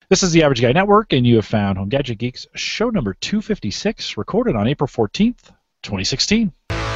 This is the Average Guy Network, and you have found Home Gadget Geeks, show number 256, recorded on April 14th, 2016.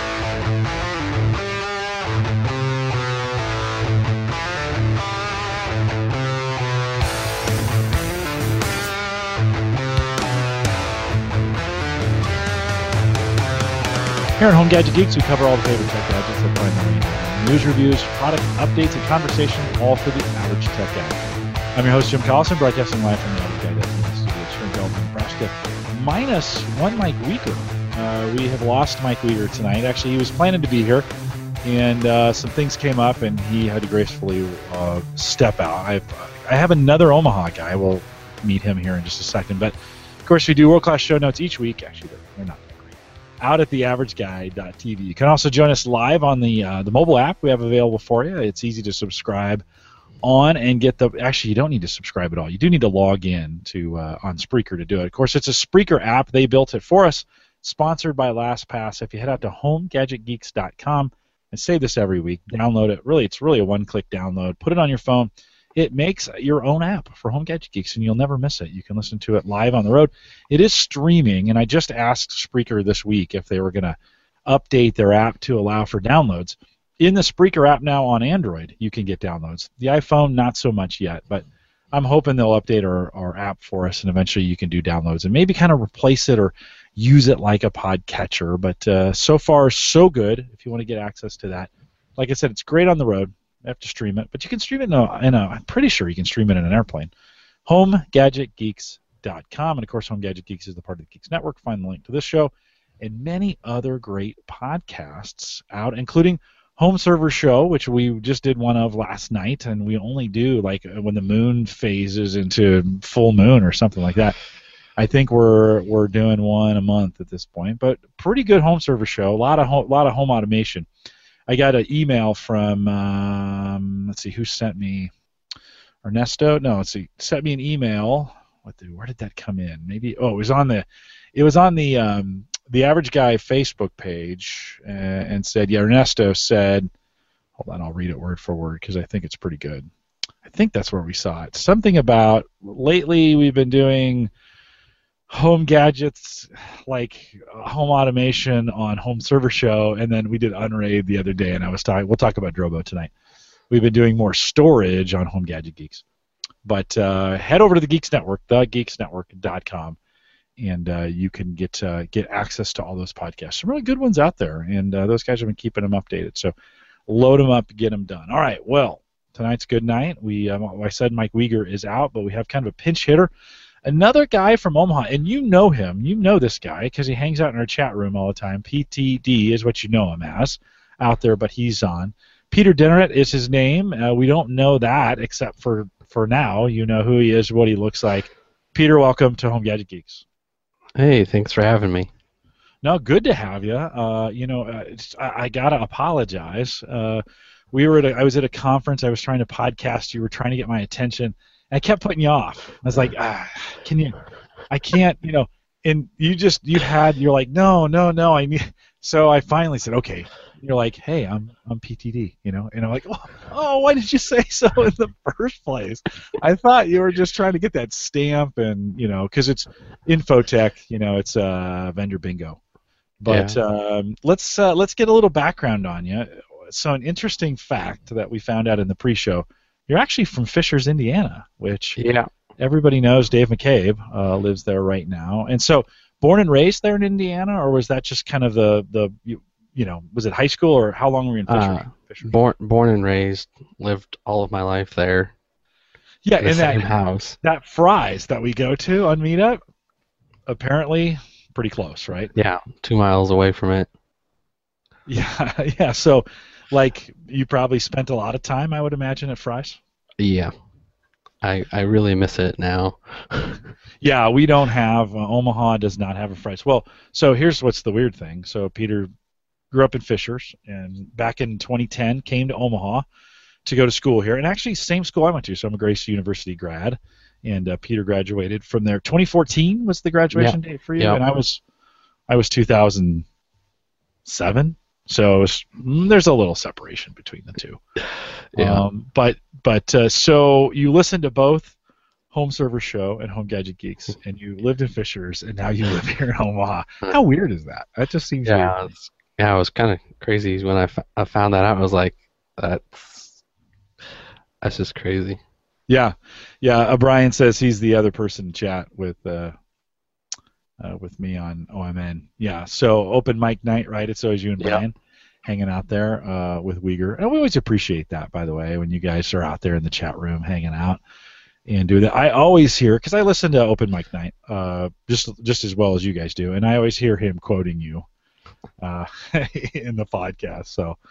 Here at Home Gadget Geeks, we cover all the favorite tech gadgets that find news reviews, product updates, and conversation, all for the average tech guy. I'm your host, Jim Collison, broadcasting live from the Average Guy Network studios here in Belton, Nebraska. Minus one Mike Weger. We have lost Mike Weger tonight. Actually, he was planning to be here, and some things came up, and he had to gracefully step out. I have another Omaha guy. We'll meet him here in just a second. But, of course, we do world-class show notes each week. Actually, they're not that great. Out at theaverageguy.tv. You can also join us live on the mobile app we have available for you. It's easy to subscribe on and get the. Actually, you don't need to subscribe at all. You do need to log in to on Spreaker to do it. Of course, it's a Spreaker app. They built it for us, sponsored by LastPass. If you head out to homegadgetgeeks.com and say this every week, download it. Really, it's really a one-click download. Put it on your phone. It makes your own app for Home Gadget Geeks, and you'll never miss it. You can listen to it live on the road. It is streaming, and I just asked Spreaker this week if they were going to update their app to allow for downloads. In the Spreaker app now on Android, you can get downloads. The iPhone, not so much yet, but I'm hoping they'll update our app for us, and eventually you can do downloads and maybe kind of replace it or use it like a podcatcher. But so far, so good if you want to get access to that. Like I said, it's great on the road. You have to stream it, but you can stream it I'm pretty sure you can stream it in an airplane. HomeGadgetGeeks.com, and of course, Home Gadget Geeks is the part of the Geeks Network. Find the link to this show and many other great podcasts out, including Home Server Show, which we just did one of last night, and we only do like when the moon phases into full moon or something like that. I think we're doing one a month at this point, but pretty good Home Server Show. A lot of home automation. I got an email from let's see who sent me Ernesto. No, let's see, sent me an email. Where did that come in? Maybe it was on the Average Guy Facebook page and said, yeah, Ernesto said, hold on, I'll read it word for word because I think it's pretty good. I think that's where we saw it. Something about lately we've been doing home gadgets like home automation on Home Server Show, and then we did Unraid the other day, and we'll talk about Drobo tonight. We've been doing more storage on Home Gadget Geeks. But head over to the Geeks Network, thegeeksnetwork.com, and you can get access to all those podcasts. Some really good ones out there, and those guys have been keeping them updated. So load them up, get them done. All right, well, tonight's good night. I said Mike Weger is out, but we have kind of a pinch hitter. Another guy from Omaha, and you know him. You know this guy because he hangs out in our chat room all the time. PTD is what you know him as out there, but he's on. Peter Denneret is his name. We don't know that except for now. You know who he is, what he looks like. Peter, welcome to Home Gadget Geeks. Hey, thanks for having me. No, good to have you. I gotta apologize. I was at a conference. I was trying to podcast. You were trying to get my attention. I kept putting you off. I was like, can you? I can't, And you're like, no, I need. So I finally said, okay. You're like, hey, I'm PTD, And I'm like, oh, why did you say so in the first place? I thought you were just trying to get that stamp, and because it's Infotech, it's vendor bingo. But yeah. Let's get a little background on you. So an interesting fact that we found out in the pre-show. You're actually from Fishers, Indiana, which everybody knows. Dave McCabe lives there right now. And so, born and raised there in Indiana, or was that just kind of was it high school, or how long were you in Fishers? Born and raised, lived all of my life there. Yeah, in the same house. That Fry's that we go to on Meetup, apparently pretty close, right? Yeah, 2 miles away from it. Yeah. So. Like, you probably spent a lot of time, I would imagine, at Fry's? Yeah. I really miss it now. Yeah, we don't have, Omaha does not have a Fry's. Well, so here's what's the weird thing. So Peter grew up in Fishers, and back in 2010 came to Omaha to go to school here. And actually, same school I went to, so I'm a Grace University grad. And Peter graduated from there. 2014 was the graduation date for you? Yep. And I was 2007. So there's a little separation between the two. Yeah. But so you listen to both Home Server Show and Home Gadget Geeks, and you lived in Fishers, and now you live here in Omaha. How weird is that? That just seems weird. Yeah, it was kind of crazy when I found that out. I was like, that's just crazy. Yeah. Brian says he's the other person to chat with me on OMN. Yeah. So open mic night, right? It's always you and Brian hanging out there with Uyghur, and we always appreciate that, by the way, when you guys are out there in the chat room hanging out and do that. I always hear, because I listen to open mic night just as well as you guys do, and I always hear him quoting you in the podcast.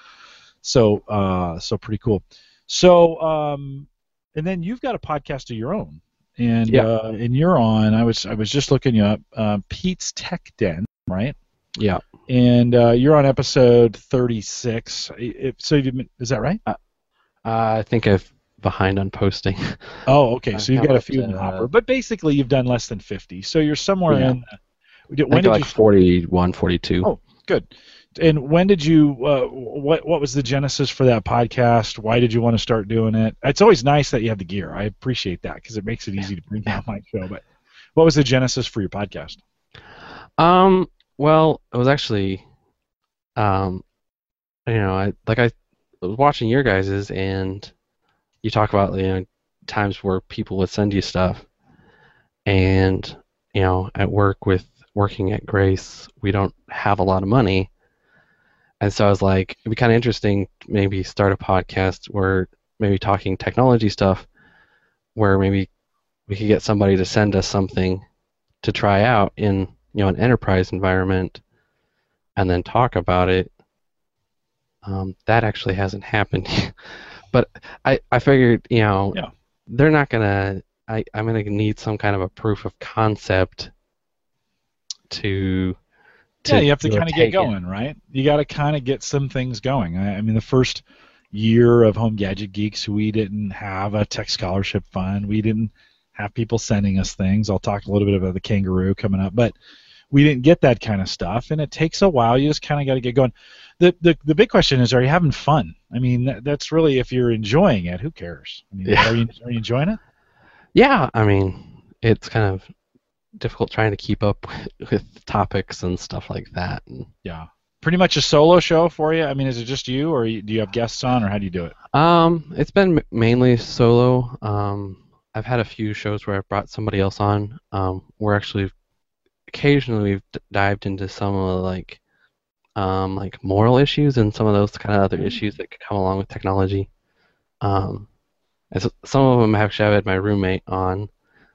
So pretty cool. So and then you've got a podcast of your own, and you're on. I was just looking you up, Pete's Tech Den, right? Yeah. And you're on episode 36. Is that right? I think I'm behind on posting. Oh, okay. So you've got a few in the hopper, but basically you've done less than 50. So you're somewhere in. When did you 41, 42? Oh, good. And when did you? What was the genesis for that podcast? Why did you want to start doing it? It's always nice that you have the gear. I appreciate that because it makes it easy to bring out my show. But what was the genesis for your podcast? Well, it was actually, I was watching your guys's, and you talk about times where people would send you stuff, and at working at Grace, we don't have a lot of money. And so I was like, it'd be kind of interesting to maybe start a podcast where maybe talking technology stuff, where maybe we could get somebody to send us something to try out in an enterprise environment, and then talk about it. That actually hasn't happened, but I figured they're not gonna. I'm gonna need some kind of a proof of concept to you have to kind of get going, right? You got to kind of get some things going. I mean, the first year of Home Gadget Geeks, we didn't have a tech scholarship fund. We didn't have people sending us things. I'll talk a little bit about the kangaroo coming up, but we didn't get that kind of stuff, and it takes a while. You just kind of got to get going. The big question is, are you having fun? I mean, that's really, if you're enjoying it, who cares? I mean, are you enjoying it? Yeah, I mean, it's kind of difficult trying to keep up with topics and stuff like that. Yeah. Pretty much a solo show for you? I mean, is it just you, or do you have guests on, or how do you do it? It's been mainly solo. I've had a few shows where I've brought somebody else on. We're actually occasionally we've dived into some of like moral issues and some of those kind of other issues that could come along with technology. And so some of them I've had my roommate on.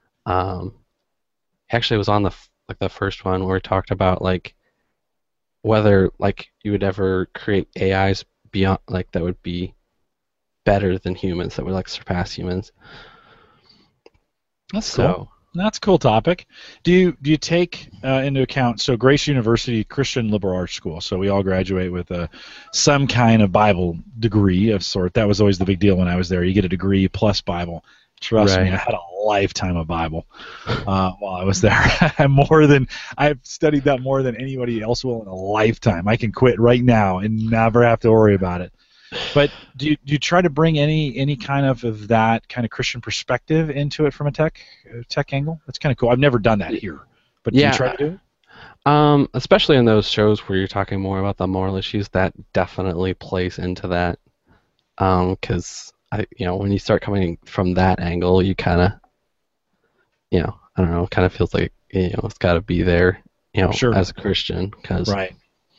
He actually was on the first one where we talked about whether you would ever create AIs beyond that would be better than humans, that would surpass humans. That's cool. That's a cool topic. Do you take into account, so Grace University Christian Liberal Arts School, so we all graduate with some kind of Bible degree of sort. That was always the big deal when I was there. You get a degree plus Bible. Trust me, I had a lifetime of Bible while I was there. I've studied that more than anybody else will in a lifetime. I can quit right now and never have to worry about it. But do you try to bring any kind of that kind of Christian perspective into it from a tech angle? That's kind of cool. I've never done that here, but do you try to do it? Especially in those shows where you're talking more about the moral issues, that definitely plays into that. Because when you start coming from that angle, you kind of, I don't know, it kind of feels like it's got to be there, sure. As a Christian, because right.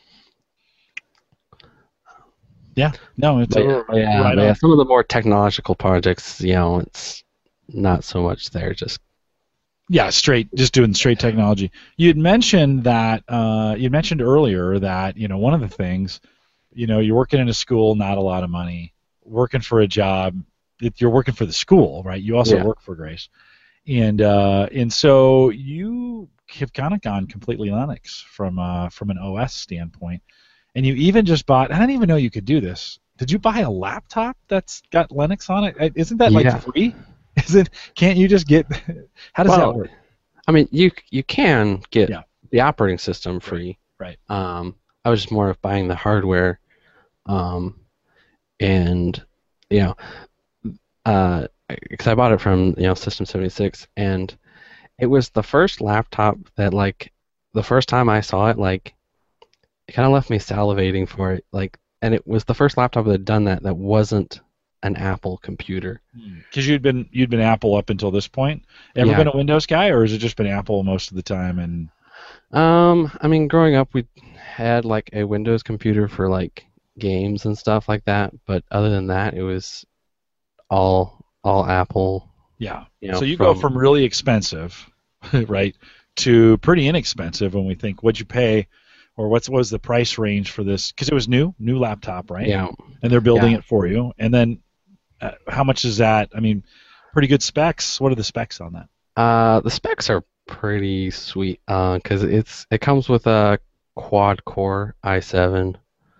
Yeah, no, it's right. Some of the more technological projects, it's not so much there. Just doing straight technology. You had mentioned that you mentioned earlier that one of the things, you're working in a school, not a lot of money, working for a job. You're working for the school, right? You also work for Grace, and so you have kind of gone completely Linux from an OS standpoint. And you even just bought, I didn't even know you could do this. Did you buy a laptop that's got Linux on it? Isn't that free? Can't you just get, how does that work? I mean, you can get the operating system free. Right. I was just more of buying the hardware. And, because I bought it from System 76, and it was the first laptop that like the first time I saw it, like it kind of left me salivating for it, like, and it was the first laptop that had done that wasn't an Apple computer. Because you'd been Apple up until this point. Ever Yeah. been a Windows guy, or has it just been Apple most of the time? And I mean, growing up, we had like a Windows computer for like games and stuff like that, but other than that, it was all Apple. yeah, You know, so you go from really expensive, right, to pretty inexpensive when we think what'd you pay, or what was the price range for this? Because it was new laptop, right? yeah, And they're building yeah. it for you. And then how much is that? I mean, pretty good specs. What are the specs on that? The specs are pretty sweet, because it comes with a quad core i7,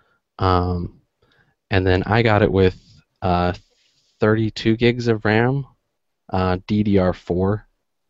and then I got it with 32 gigs of RAM, DDR4.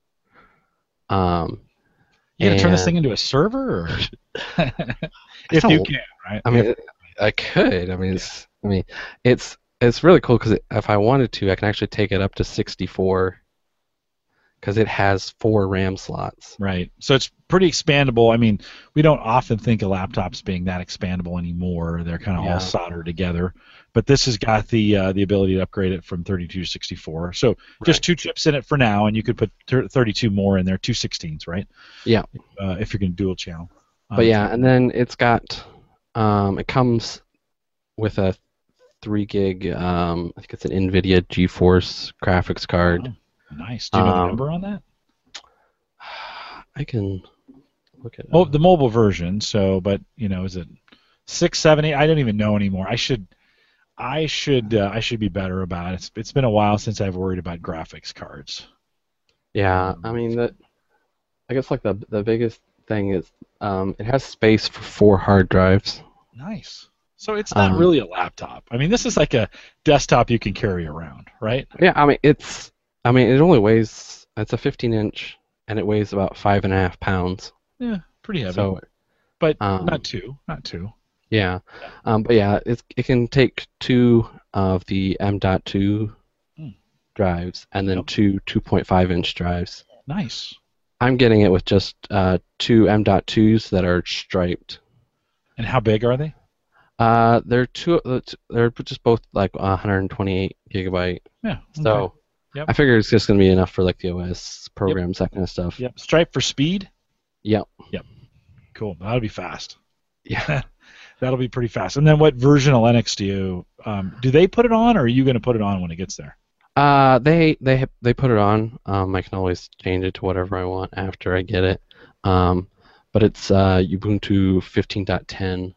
You gonna turn this And thing into a server, or if don't- you can, right? I mean, I could. I mean, it's really cool because if I wanted to, I can actually take it up to 64 because it has 4 RAM slots. Right. So it's pretty expandable. I mean, we don't often think of laptops being that expandable anymore. They're kind of Yeah. all soldered together. But this has got the ability to upgrade it from 32 to 64. So just Right. 2 chips in it for now, and you could put 32 more in there, 2 16s, right? Yeah. If you're going to dual channel. But yeah, and then it's got it comes with a 3 gig, I think it's an NVIDIA GeForce graphics card. Oh, nice. Do you know the Um, number on that? I can look at Oh, the mobile version. So, but is it 670? I don't even know anymore. I should be better about it. It's been a while since I've worried about graphics cards. Yeah, I mean I guess like the biggest thing is it has space for 4 hard drives. Nice. So it's not really a laptop. I mean, this is like a desktop you can carry around, right? Yeah, I mean it only weighs, it's a 15-inch and it weighs about 5.5 pounds. Yeah, pretty heavy. So but um, not too. yeah, but yeah, it can take 2 of the M.2 drives and then Yep. 2 2.5-inch drives. Nice. I'm getting it with just 2 M.2s that are striped. And how big are they? They're just both like 128 gigabyte. Yeah. So okay. Yep. I figure it's just gonna be enough for like the OS programs, that kind of stuff. Yep. Stripe for speed. Yep. Cool. That'll be fast. Yeah. That'll be pretty fast. And then what version of Linux do they put it on, or are you going to put it on when it gets there? They put it on. I can always change it to whatever I want after I get it. But it's Ubuntu 15.10.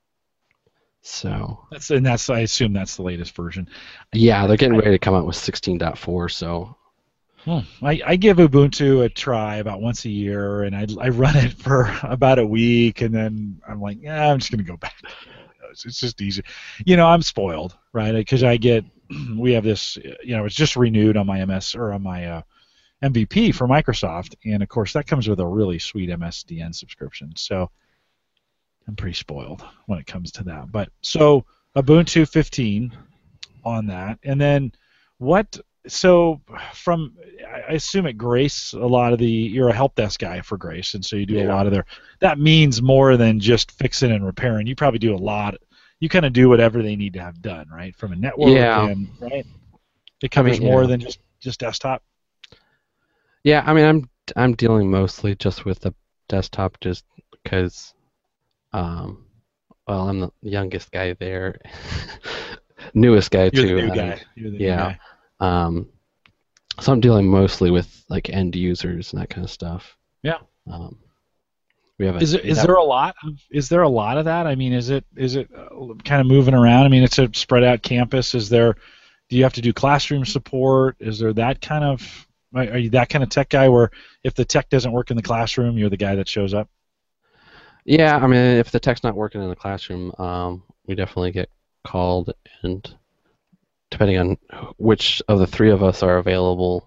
So That's I assume that's the latest version. yeah, they're getting ready to come out with 16.4. So I give Ubuntu a try about once a year, and I run it for about a week, and then I'm like, yeah, I'm just going to go back. It's just easy. I'm spoiled, right? Because we have this, it's just renewed on my MS or on my MVP for Microsoft, and of course that comes with a really sweet MSDN subscription. So I'm pretty spoiled when it comes to that. But so Ubuntu 15 on that, and then what? So I assume at Grace, you're a help desk guy for Grace, and so you do a lot of that means more than just fixing and repairing. You probably do a lot. You kind of do whatever they need to have done, right? From a network, right? It covers more than just desktop. yeah, I mean I'm dealing mostly just with the desktop, just because well, I'm the youngest guy there, newest guy You're too. the new guy. You're the new guy. So I'm dealing mostly with like end users and that kind of stuff. Yeah. We have Is there a lot of that? I mean, is it kind of moving around? I mean, it's a spread out campus. Do you have to do classroom support? Is there that kind of? Are you that kind of tech guy where if the tech doesn't work in the classroom, you're the guy that shows up? Yeah, I mean, if the tech's not working in the classroom, we definitely get called, and depending on which of the 3 of us are available,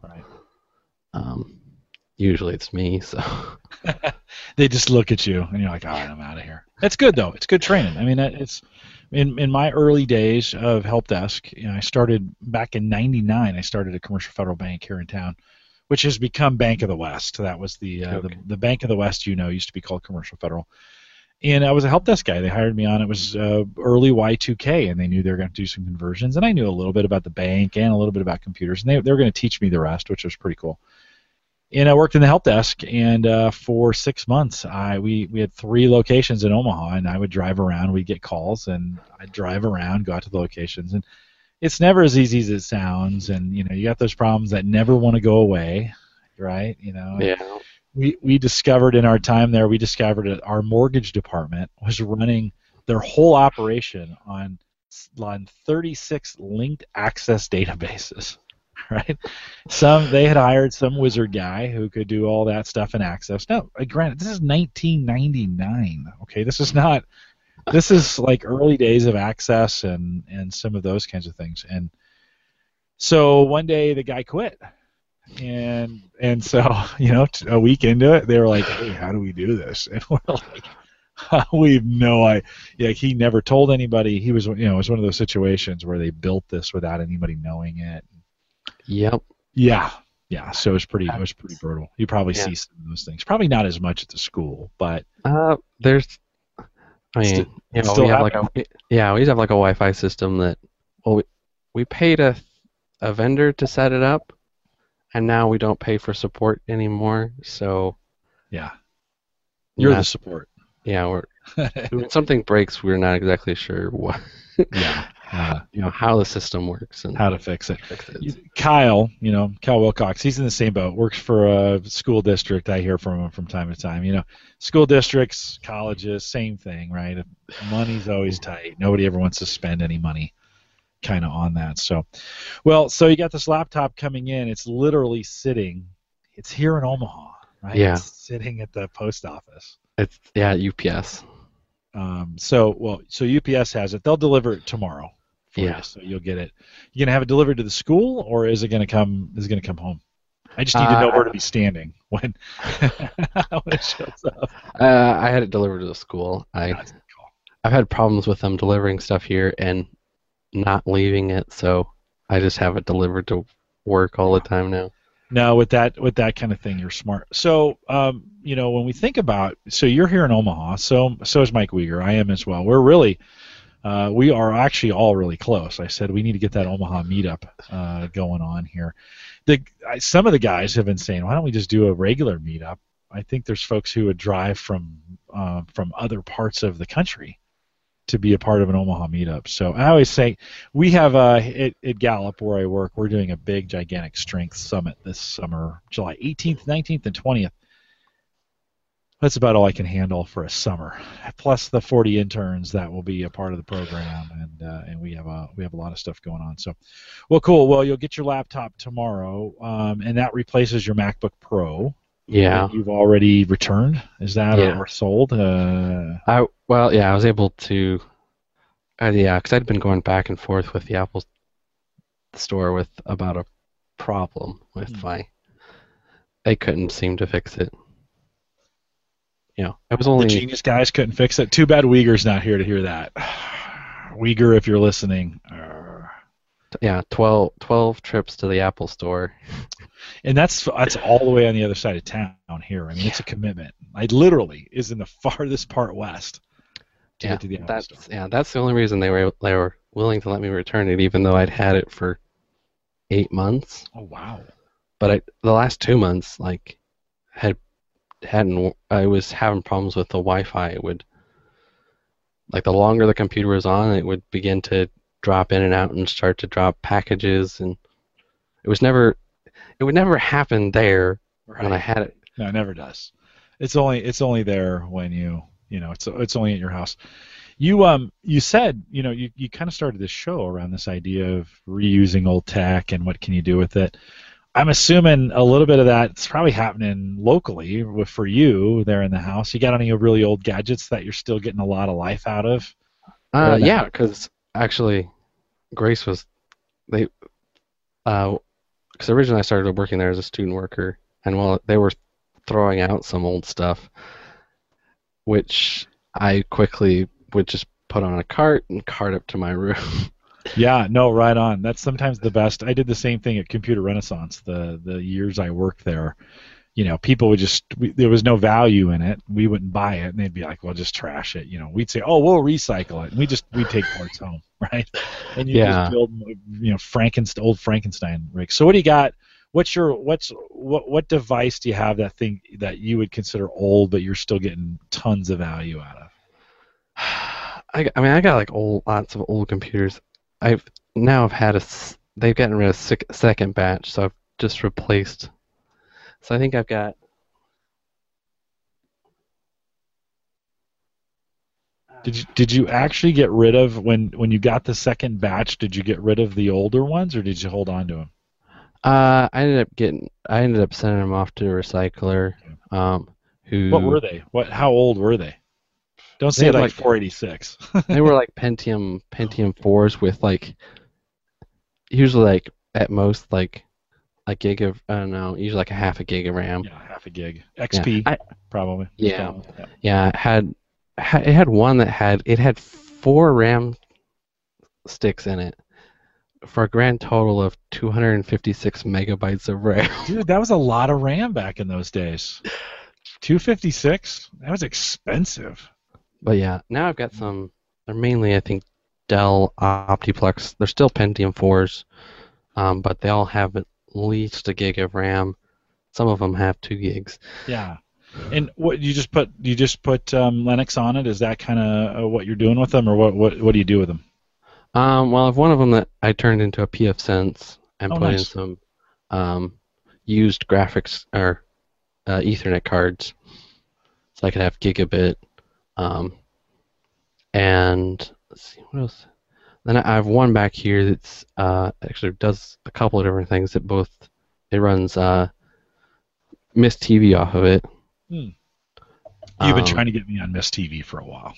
usually it's me. So they just look at you and you're like, all right, I'm out of here. That's good though. It's good training. I mean, in my early days of help desk, I started back in '99. I started a commercial federal bank here in town, which has become Bank of the West. That was Okay. the Bank of the West, used to be called Commercial Federal. And I was a help desk guy. They hired me on. It was early Y2K, and they knew they were going to do some conversions. And I knew a little bit about the bank and a little bit about computers, and they were going to teach me the rest, which was pretty cool. And I worked in the help desk, and for 6 months, we had 3 locations in Omaha, and I would drive around. We'd get calls, and I'd drive around, go out to the locations, and it's never as easy as it sounds. And you got those problems that never want to go away, right? And Yeah. we discovered in our time there, we discovered that our mortgage department was running their whole operation on 36 linked access databases. Right? They had hired some wizard guy who could do all that stuff in Access. Now, granted, this is 1999. Okay, this is not. This is like early days of Access and some of those kinds of things. And so one day the guy quit, and so a week into it, they were like, "Hey, how do we do this?" And we're like, "We've no idea." Yeah, he never told anybody. He was, it was one of those situations where they built this without anybody knowing it. Yep. Yeah, yeah. So it was pretty brutal. You probably Yeah. see some of those things. Probably not as much at the school, but There's, I it's mean, it's still we have like happening. we just have like a Wi-Fi system that, well, we paid a vendor to set it up, and now we don't pay for support anymore. So Yeah, you're the not, support. yeah, when something breaks, we're not exactly sure what, Yeah, how the system works and how to fix it. fix it. Kyle Wilcox, he's in the same boat. Works for a school district. I hear from him from time to time. School districts, colleges, same thing, right? Money's always tight. Nobody ever wants to spend any money kind of on that. So you got this laptop coming in. It's literally sitting. It's here in Omaha, right? Yeah, It's sitting at the post office. it's UPS. So UPS has it. They'll deliver it tomorrow for Yeah. you, so you'll get it. You gonna have it delivered to the school, or is it gonna come? Is it gonna come home? I just need to know where to be standing when when it shows up. I had it delivered to the school. That's cool. I've had problems with them delivering stuff here and not leaving it, so I just have it delivered to work all the time now. No, with that kind of thing, you're smart. So, when we think about, so you're here in Omaha, so is Mike Uyghur. I am as well. We are actually all really close. I said we need to get that Omaha meetup going on here. Some of the guys have been saying, why don't we just do a regular meetup? I think there's folks who would drive from other parts of the country to be a part of an Omaha meetup. So I always say we have at Gallup where I work, we're doing a big gigantic strength summit this summer, July 18th, 19th, and 20th. That's about all I can handle for a summer, plus the 40 interns that will be a part of the program, and we have a lot of stuff going on. So, well, cool. Well, you'll get your laptop tomorrow, and that replaces your MacBook Pro. Yeah. That you've already returned. Is that Yeah. or sold? I was able to, because I'd been going back and forth with the Apple store about a problem with they couldn't seem to fix it. It was only The genius guys couldn't fix it. Too bad Uyghur's not here to hear that. Uyghur, if you're listening. 12 trips to the Apple store. And that's all the way on the other side of town here. I mean, it's a commitment. I literally is in the farthest part west to get to the Apple store. That's the only reason they were willing to let me return it, even though I'd had it for 8 months. Oh wow! But the last 2 months, I was having problems with the Wi-Fi. It would, the longer the computer was on, it would begin to drop in and out and start to drop packages, and it would never happen there when I had it. No, it never does. It's only there when it's only at your house. You said you kind of started this show around this idea of reusing old tech and what can you do with it. I'm assuming a little bit of that's probably happening locally for you there in the house. You got any really old gadgets that you're still getting a lot of life out of? Yeah, because actually, Grace was because originally I started working there as a student worker, and while they were throwing out some old stuff, which I quickly would just put on a cart and cart up to my room. Yeah, no, right on. That's sometimes the best. I did the same thing at Computer Renaissance. The years I worked there, people would there was no value in it. We wouldn't buy it, and they'd be like, "Well, just trash it." We'd say, "Oh, we'll recycle it," and we'd take parts home, right? And you just build, old Frankenstein rigs. So what do you got? What device do you have that you would consider old, but you're still getting tons of value out of? I got like lots of old computers. They've gotten rid of second batch, so I've just replaced. So I think I've got. Did you actually get rid of when you got the second batch? Did you get rid of the older ones, or did you hold on to them? I ended up sending them off to a recycler. What were they? How old were they? Don't say like 486. They were like Pentium 4s with usually like at most like a gig of, I don't know, usually like a half a gig of RAM. Yeah, half a gig. XP probably. Yeah. Yeah, it had one that had 4 RAM sticks in it for a grand total of 256 megabytes of RAM. Dude, that was a lot of RAM back in those days. 256? That was expensive. But yeah, now I've got some. They're mainly, I think, Dell Optiplex. They're still Pentium 4s, but they all have at least a gig of RAM. Some of them have 2 gigs. Yeah. And what you just put Linux on it? Is that kind of what you're doing with them, or what do you do with them? Well, I have one of them that I turned into a pfSense and put nice. in some used graphics or Ethernet cards, so I could have gigabit. And let's see what else. Then I have one back here that's actually does a couple of different things. It runs Mist TV off of it. You've been trying to get me on Mist TV for a while.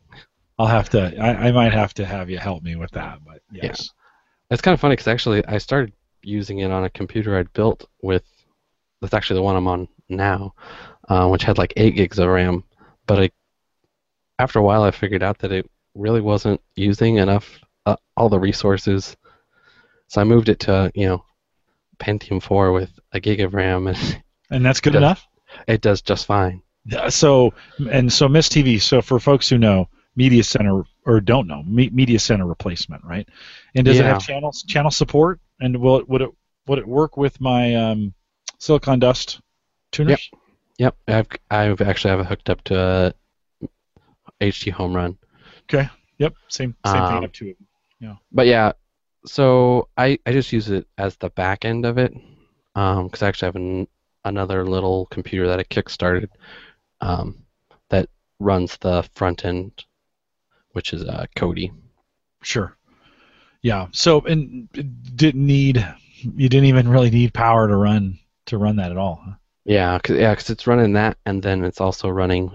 I might have to have you help me with that, but yes. Yeah. It's kind of funny because actually I started using it on a computer I'd built that's actually the one I'm on now, which had like 8 gigs of RAM, but after a while I figured out that it really wasn't using enough all the resources, so I moved it to Pentium 4 with a gig of RAM, and that's good enough. It does just fine. So Mist TV. So for folks who know, Media Center or don't know, Media Center replacement, right? And does it have channel support? And would it work with my Silicon Dust tuners? Yep. I've actually have it hooked up to HD Home Run. Okay. Yep. Same thing. Up to it. Yeah. But yeah, so I just use it as the back end of it, because I actually have another little computer that I kickstarted that runs the front end, which is Kodi. Sure. Yeah. So and you didn't even really need power to run that at all, huh? Yeah, because it's running that, and then it's also running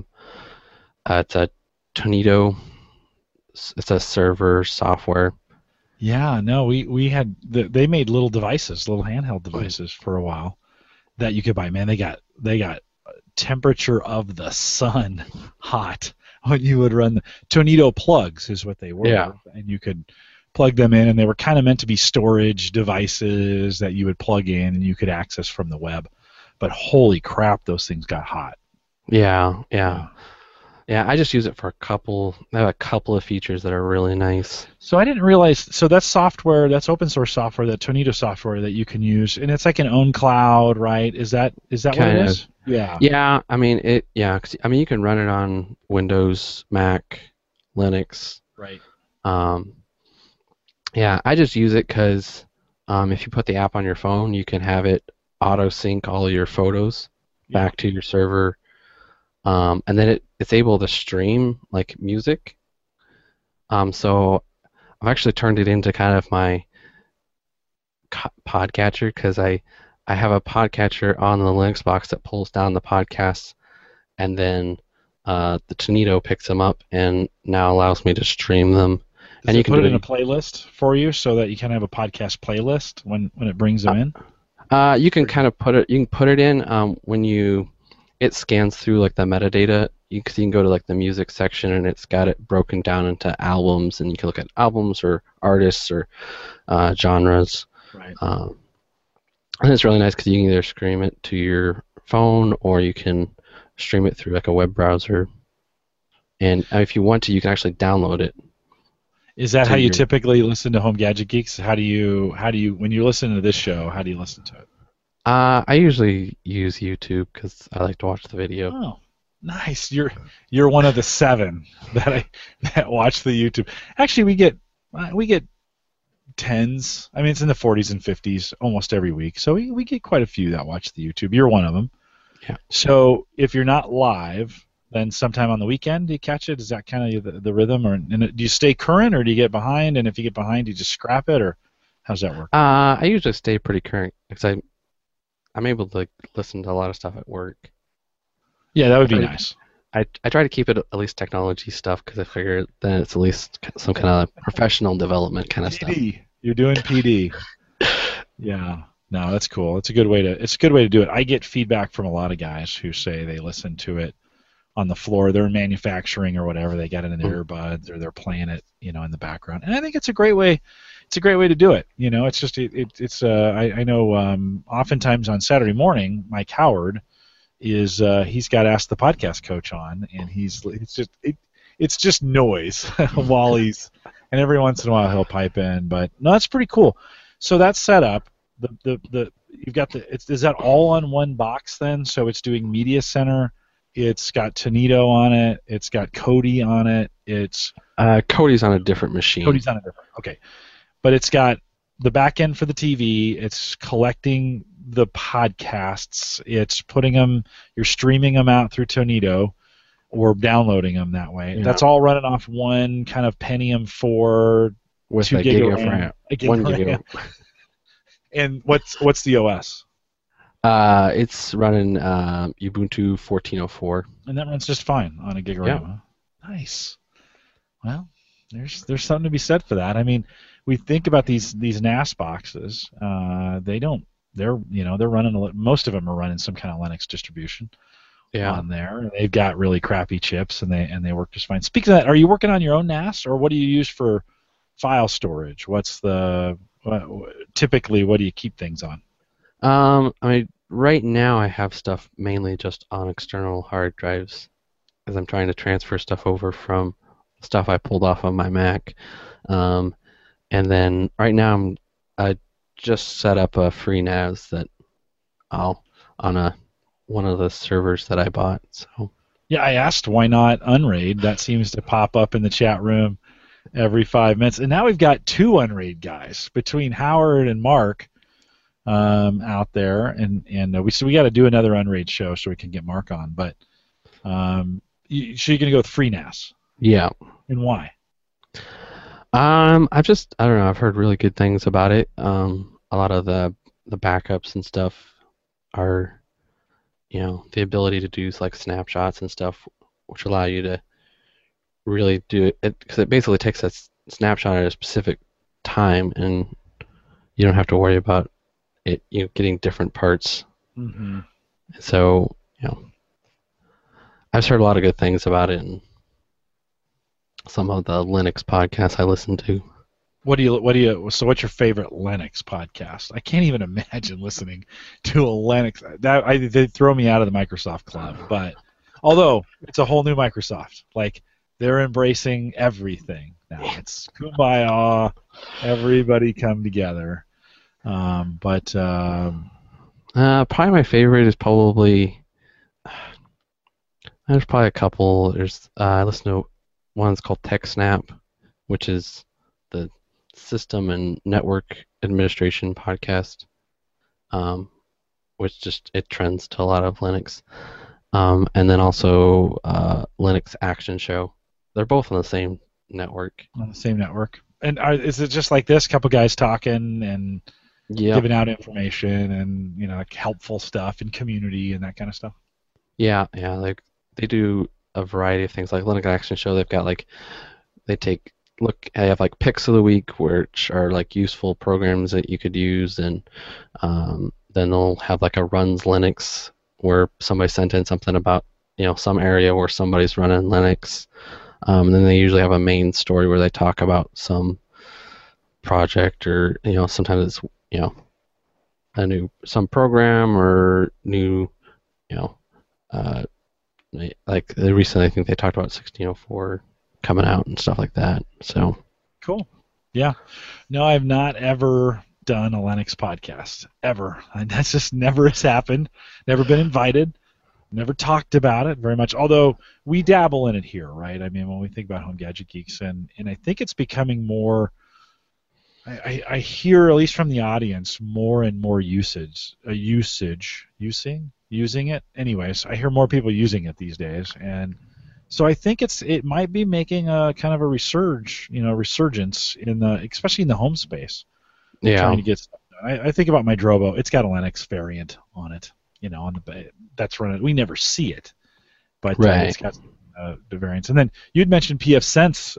it's a Tornado. It's a server software. Yeah, no, we had they made little handheld devices for a while that you could buy. Man, they got temperature of the sun hot when you would run the Tornado plugs is what they were. Yeah. And you could plug them in, and they were kind of meant to be storage devices that you would plug in and you could access from the web. But holy crap, those things got hot. Yeah. Yeah, I just use it for I have a couple of features that are really nice. So I didn't realize, so that's software, that's open source software, that Tornado software that you can use, and it's like an own cloud, right? Is that what it is? Yeah. Yeah, you can run it on Windows, Mac, Linux. Right. Yeah, I just use it because if you put the app on your phone, you can have it auto sync all your photos back to your server. And then it's able to stream like music. So I've actually turned it into kind of my podcatcher, because I have a podcatcher on the Linux box that pulls down the podcasts, and then the Tornado picks them up and now allows me to stream them. And you can put it in a playlist for you so that you can have a podcast playlist when it brings them in? You can kind of put it in when it scans through like the metadata you can go to like the music section, and it's got it broken down into albums, and you can look at albums or artists or genres. Right. And it's really nice because you can either stream it to your phone or you can stream it through like a web browser. And if you want to, you can actually download it. Is that to how you your- typically listen to Home Gadget Geeks? How do you when you listen to this show? How do you listen to it? I usually use YouTube because I like to watch the video. Oh, nice. You're one of the 7 that watch the YouTube. Actually, we get tens. I mean, it's in the 40s and 50s almost every week. So we get quite a few that watch the YouTube. You're one of them. Yeah. So if you're not live, then sometime on the weekend do you catch it? Is that kind of the rhythm, or do you stay current, or do you get behind? And if you get behind, do you just scrap it, or how's that work? I usually stay pretty current because I'm able to like, listen to a lot of stuff at work. Yeah, that would be I- nice. I try to keep it at least technology stuff because I figure then it's at least some kind of professional development kind of stuff. PD. You're doing PD. Yeah. No, that's cool. It's a good way to do it. I get feedback from a lot of guys who say they listen to it on the floor. They're in manufacturing or whatever. They got it in their earbuds or they're playing it, in the background. And I think it's a great way. It's a great way to do it. It's just I know oftentimes on Saturday morning, Mike Howard is he's got Ask the Podcast Coach on, and it's just noise while and every once in a while he'll pipe in. But no, that's pretty cool. So that's set up. You've got is that all on one box then? So it's doing Media Center. It's got Tonito on it. It's got Kodi on it. It's Cody's on a different machine. Kodi's on a different. Okay, but it's got the back end for the TV. It's collecting the podcasts. It's putting them. You're streaming them out through Tonito, or downloading them that way. Yeah. That's all running off one kind of Pentium 4 with 2 a gig gig of of RAM. RAM. A gig 1 of gig RAM. of And what's the OS? It's running Ubuntu 14.04. And that runs just fine on a gig of Yeah. RAM. Huh? Nice. Well, there's something to be said for that. I mean, we think about these NAS boxes. They're running most of them are running some kind of Linux distribution on there. They've got really crappy chips, and they work just fine. Speaking of that, are you working on your own NAS, or what do you use for file storage? Typically, what do you keep things on? I mean, right now I have stuff mainly just on external hard drives because I'm trying to transfer stuff over from stuff I pulled off of my Mac. And then right now I just set up a free NAS that I'll on one of the servers that I bought. So Yeah, I asked why not Unraid. That seems to pop up in the chat room every 5 minutes. And now we've got 2 Unraid guys between Howard and Mark out there, and we got to do another Unraid show so we can get Mark on. But so you're gonna go with FreeNAS, yeah. and why? I don't know. I've heard really good things about it. A lot of the backups and stuff are, the ability to do like snapshots and stuff, which allow you to really do it because it basically takes a snapshot at a specific time, and you don't have to worry about it, getting different parts. Mm-hmm. So, I've heard a lot of good things about it, and some of the Linux podcasts I listen to. So what's your favorite Linux podcast? I can't even imagine listening to a Linux. They throw me out of the Microsoft club. But although it's a whole new Microsoft, like they're embracing everything now. It's kumbaya, everybody come together. Probably my favorite is probably. There's probably a couple. I listen to one that's called TechSnap, which is the system and network administration podcast, which it trends to a lot of Linux. And then also Linux Action Show. They're both on the same network. On the same network. And is it just like this? Couple guys talking and giving out information and like helpful stuff and community and that kind of stuff? Yeah. Like they do a variety of things. Like Linux Action Show, they've got they have like picks of the week, which are like useful programs that you could use, and then they'll have like a Runs Linux where somebody sent in something about some area where somebody's running Linux. And then they usually have a main story where they talk about some project, or sometimes it's some program or new, you know like recently I think they talked about 1604 coming out and stuff like that. So Cool. Yeah. No, I've not ever done a Linux podcast ever. That's just never has happened. Never been invited. Never talked about it very much. Although we dabble in it here, right? I mean, when we think about Home Gadget Geeks, and I think it's becoming more. I hear, at least from the audience, more and more using it. Anyways, I hear more people using it these days, and so I think it might be making a kind of a resurgence especially in the home space. yeah, Trying to get stuff done. I think about my Drobo. It's got a Linux variant on it. On that's running. We never see it, but right. it's got the variants. And then you'd mentioned PF Sense,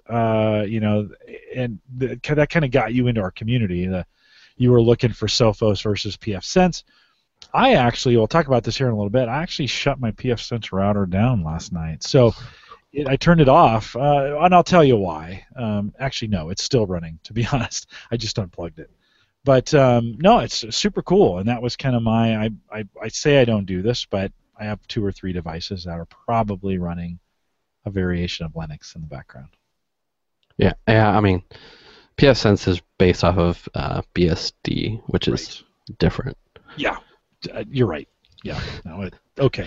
and that kind of got you into our community. You were looking for Sophos versus PF Sense. We'll talk about this here in a little bit. I actually shut my PF Sense router down last night. So I turned it off, and I'll tell you why. Actually, no, it's still running, to be honest. I just unplugged it. But no, it's super cool, and that was kind of I say I don't do this, but I have 2 or 3 devices that are probably running a variation of Linux in the background. Yeah. I mean, PF Sense is based off of BSD, which is different. Yeah, you're right. Yeah. No, okay.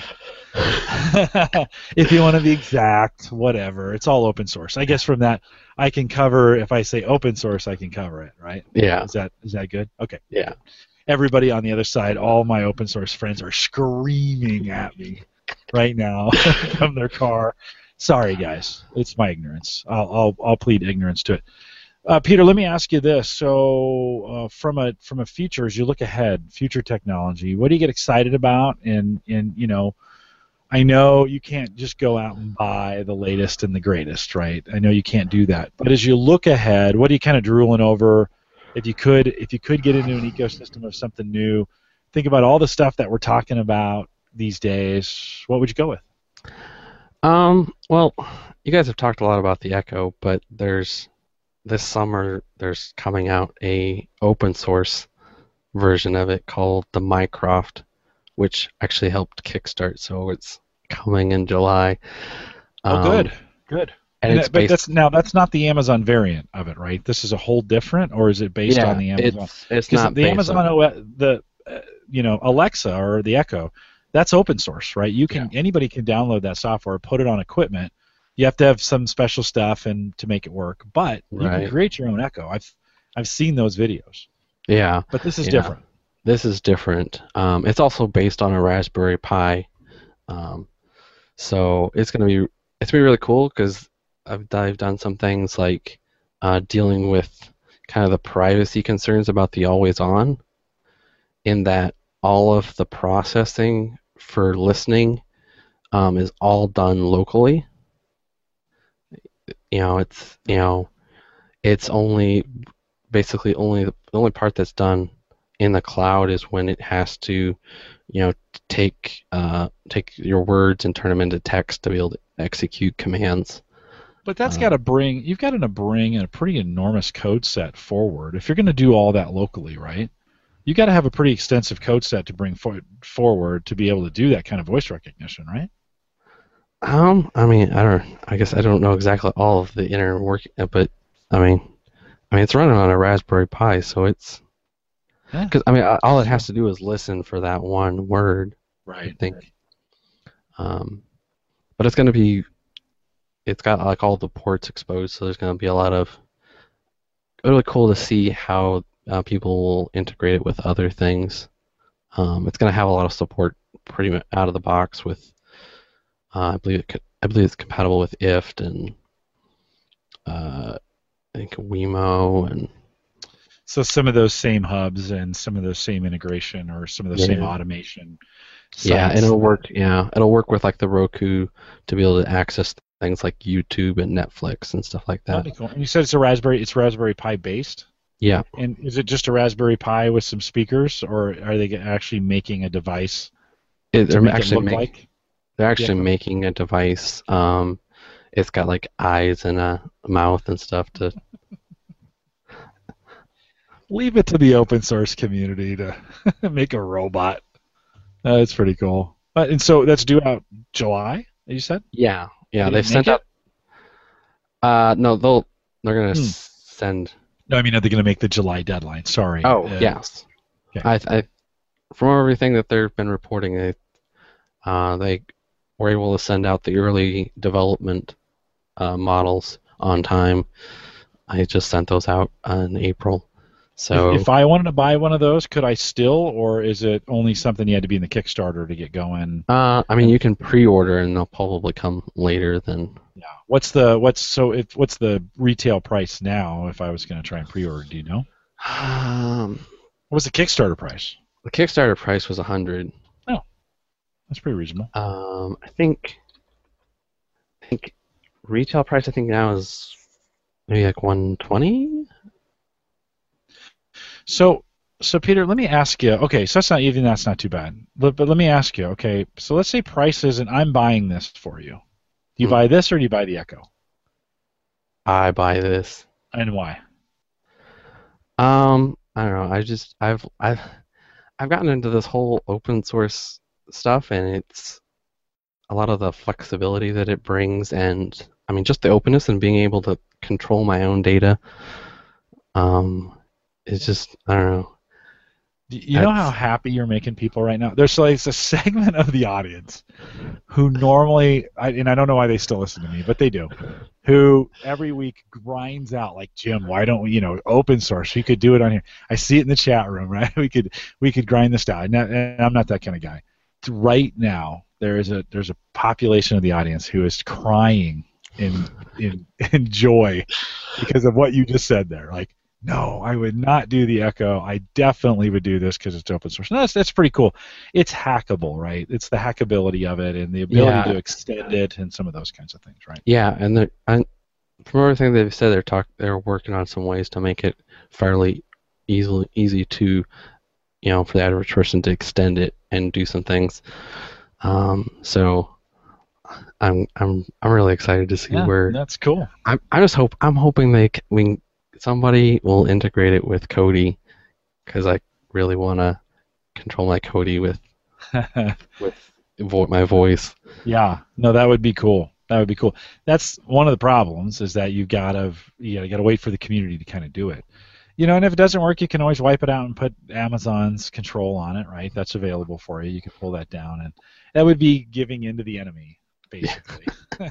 If you want to be exact, whatever. It's all open source. I guess from that, I can cover. If I say open source, I can cover it, right? Yeah. Is that good? Okay. Yeah. Everybody on the other side, all my open source friends are screaming at me right now from their car. Sorry, guys. It's my ignorance. I'll plead ignorance to it. Peter, let me ask you this. So, from a future, as you look ahead, future technology, what do you get excited about? And I know you can't just go out and buy the latest and the greatest, right? I know you can't do that. But as you look ahead, what are you kind of drooling over? If you could get into an ecosystem of something new, think about all the stuff that we're talking about these days. What would you go with? Well, you guys have talked a lot about the Echo, but this summer there's coming out a open source version of it called the Mycroft, which actually helped kickstart, so it's coming in July. Good. And that's not the Amazon variant of it, right? This is a whole different, or is it based on the Amazon? It's not the Amazon Alexa or the Echo. That's open source, right? Anybody can download that software, put it on equipment. You have to have some special stuff and to make it work, but you can create your own Echo. I've seen those videos. Yeah. But this is different. This is different. It's also based on a Raspberry Pi, so it's gonna be really cool because I've done some things like dealing with kind of the privacy concerns about the always on, in that all of the processing for listening is all done locally. It's only basically the only part that's done in the cloud is when it has to, take your words and turn them into text to be able to execute commands. But that's got to bring a pretty enormous code set forward if you're going to do all that locally, right? You got to have a pretty extensive code set to bring forward to be able to do that kind of voice recognition, right? I guess I don't know exactly all of the inner work, but I mean, it's running on a Raspberry Pi, so it's because all it has to do is listen for that one word, right? I think. But it's got like all the ports exposed, so there's going to be a lot of really cool to see how people will integrate it with other things. It's going to have a lot of support pretty much out of the box with. I believe it's compatible with IFT and I think Wemo and. So some of those same hubs and some of those same integration or some of those same automation. Yeah, and it'll work. Yeah, it'll work with like the Roku to be able to access things like YouTube and Netflix and stuff like that. Cool. And you said it's Raspberry Pi based? Yeah. And is it just a Raspberry Pi with some speakers, or are they actually making a device They're actually like? They're actually Echo. making a device. It's got like eyes and a mouth and stuff to. Leave it to the open source community to make a robot. That's pretty cool. And so that's due out July, you said? Yeah, yeah. They They've didn't make sent it? out. No, they're gonna Hmm. send. No, I mean, are they going to make the July deadline? Sorry. Oh, yes. Okay. I from everything that they've been reporting, they were able to send out the early development models on time. I just sent those out in April. So If I wanted to buy one of those, could I still, or is it only something you had to be in the Kickstarter to get going? I mean, you can pre-order and they'll probably come later than. Yeah. What's the retail price now if I was going to try and pre-order? Do you know? Um, What was the Kickstarter price? the Kickstarter price was 100. Oh, that's pretty reasonable. I think retail price I think now is maybe like 120. So Peter, let me ask you. Okay, so that's not too bad. But let me ask you. Okay, so let's say price isn't. I'm buying this for you. Do you buy this or do you buy the Echo? I buy this. And why? I don't know. I've gotten into this whole open source stuff, and it's a lot of the flexibility that it brings, and I mean just the openness and being able to control my own data. It's just I don't know. You know how happy you're making people right now? There's like a segment of the audience who normally, and I don't know why they still listen to me, but they do, who every week grinds out like, Jim, why don't we, open source? We could do it on here. I see it in the chat room, right? We could grind this down. And I'm not that kind of guy. Right now, there's a population of the audience who is crying in joy because of what you just said there. Like, no, I would not do the Echo. I definitely would do this because it's open source. And that's pretty cool. It's hackable, right? It's the hackability of it and the ability to extend it and some of those kinds of things, right? Yeah, and from everything they've said, they're working on some ways to make it fairly easy to, for the average person to extend it and do some things. So I'm really excited to see where. That's cool. I'm hoping somebody will integrate it with Kodi, because I really want to control my Kodi with my voice. Yeah, no, that would be cool. That would be cool. That's one of the problems, is that you gotta wait for the community to kind of do it. And if it doesn't work, you can always wipe it out and put Amazon's control on it, right? That's available for you. You can pull that down, and that would be giving in to the enemy, basically.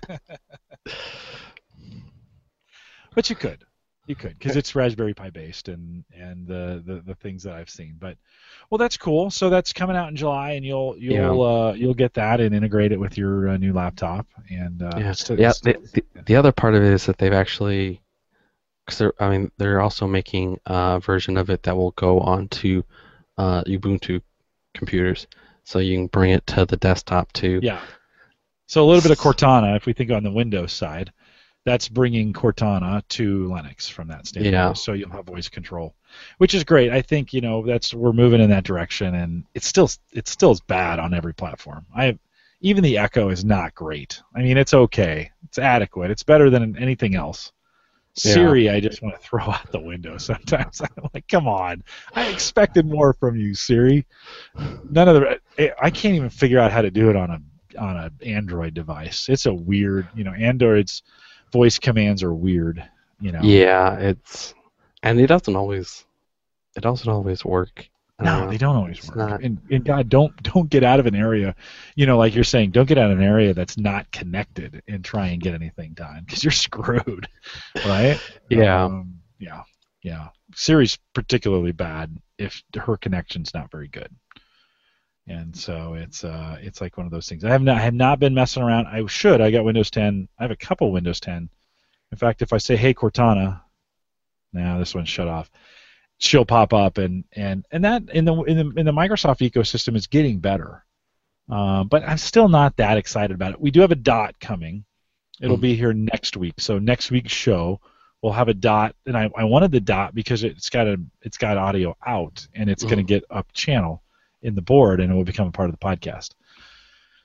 But you could, because it's Raspberry Pi based and the things that I've seen. But that's cool. So that's coming out in July, and you'll get that and integrate it with your new laptop. And the other part of it is that they've actually, because they're also making a version of it that will go onto Ubuntu computers, so you can bring it to the desktop too. Yeah. So a little bit of Cortana, if we think on the Windows side. That's bringing Cortana to Linux from that standpoint. Yeah. So you'll have voice control, which is great. I think we're moving in that direction, and it's still bad on every platform. Even the Echo is not great. I mean, it's okay. It's adequate. It's better than anything else. Siri, I just want to throw out the window sometimes. I'm like, come on. I expected more from you, Siri. I can't even figure out how to do it on an Android device. It's a weird, Android's voice commands are weird, Yeah, and it doesn't always work. No, they don't always work. And God, don't get out of an area, like you're saying, don't get out of an area that's not connected and try and get anything done, because you're screwed, right? Yeah. Yeah. Siri's particularly bad if her connection's not very good. And so it's like one of those things. I have not been messing around. I should. I got Windows 10. I have a couple Windows 10. In fact, if I say, "Hey Cortana," now this one's shut off. She'll pop up, and that in the Microsoft ecosystem is getting better. But I'm still not that excited about it. We do have a dot coming. It'll be here next week. So next week's show we'll have a dot, and I wanted the dot because it's got audio out, and it's going to get up channel in the board, and it will become a part of the podcast.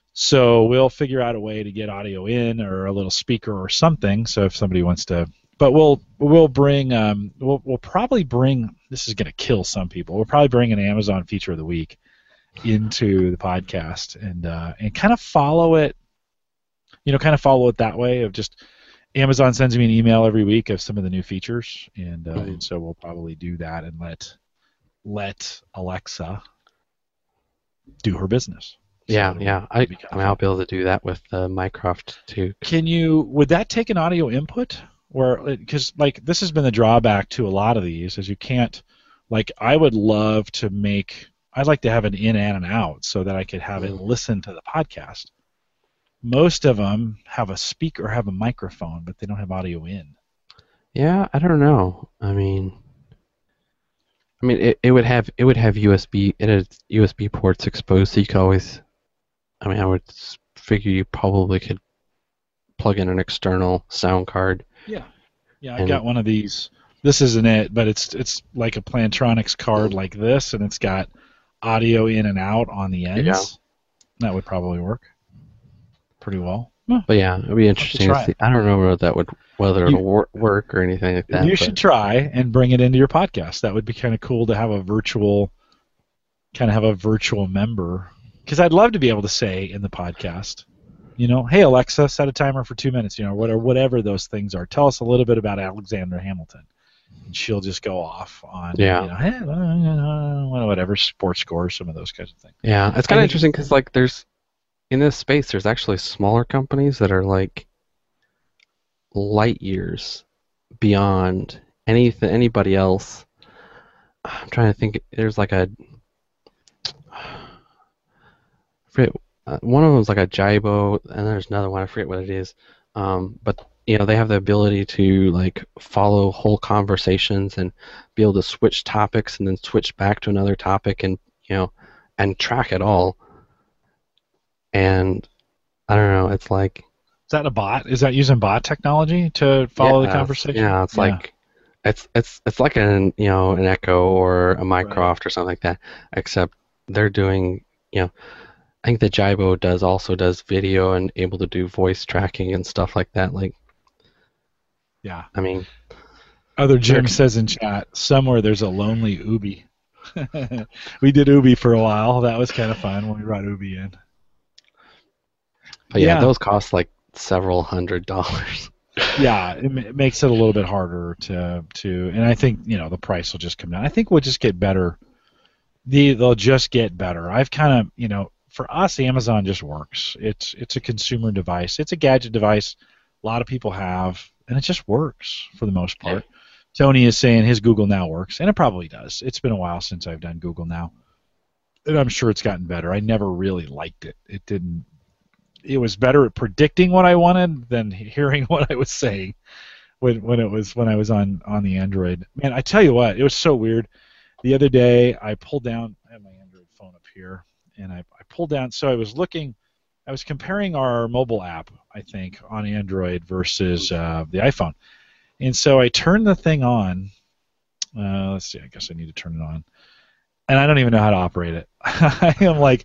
So we'll figure out a way to get audio in or a little speaker or something. So if somebody wants to, but we'll bring we'll probably bring. This is going to kill some people. We'll probably bring an Amazon feature of the week into the podcast and kind of follow it. Kind of follow it that way of just Amazon sends me an email every week of some of the new features, and so we'll probably do that and let Alexa do her business. Yeah, yeah. I'll be able to do that with Mycroft too. Would that take an audio input? Because this has been the drawback to a lot of these, is you can't. I would love to I'd like to have an in and an out so that I could have it listen to the podcast. Most of them have a speaker or have a microphone, but they don't have audio in. Yeah, I don't know. I mean, it would have USB. It has USB ports exposed, so you could always. I would figure you probably could plug in an external sound card. Yeah, I've got one of these. This isn't it, but it's like a Plantronics card like this, and it's got audio in and out on the ends. Yeah. That would probably work pretty well. But yeah, it'd be interesting to see. I don't know whether it'll work or anything like that. You should try and bring it into your podcast. That would be kind of cool to have a virtual member. Because I'd love to be able to say in the podcast, hey Alexa, set a timer for 2 minutes, whatever those things are. Tell us a little bit about Alexander Hamilton, and she'll just go off on, whatever sports score, some of those kinds of things. Yeah, it's kind of interesting because there's in this space, there's actually smaller companies that are light years beyond anybody else. I'm trying to think. There's one of them is like a Jibo, and there's another one. I forget what it is. But they have the ability to follow whole conversations and be able to switch topics and then switch back to another topic and and track it all. And I don't know. It's like. Is that a bot? Is that using bot technology to follow the conversation? Yeah, it's like it's like an Echo or a Mycroft or something like that. Except they're doing I think the Jibo also does video and able to do voice tracking and stuff like that. Yeah. I mean, other Jim says in chat, somewhere there's a lonely Ubi. We did Ubi for a while. That was kind of fun when we brought Ubi in. But those cost several $100s. Yeah, it makes it a little bit harder to, and I think the price will just come down. I think we'll just get better. They'll just get better. I've kind of for us, Amazon just works. It's a consumer device. It's a gadget device. A lot of people have, and it just works for the most part. Yeah. Tony is saying his Google Now works, and it probably does. It's been a while since I've done Google Now, and I'm sure it's gotten better. I never really liked it. It didn't. It was better at predicting what I wanted than hearing what I was saying when I was on the Android. Man, I tell you what, it was so weird. The other day, I pulled down. I have my Android phone up here, and I pulled down. So I was comparing our mobile app, I think, on Android versus the iPhone. And so I turned the thing on. Let's see. I guess I need to turn it on. And I don't even know how to operate it. I am like,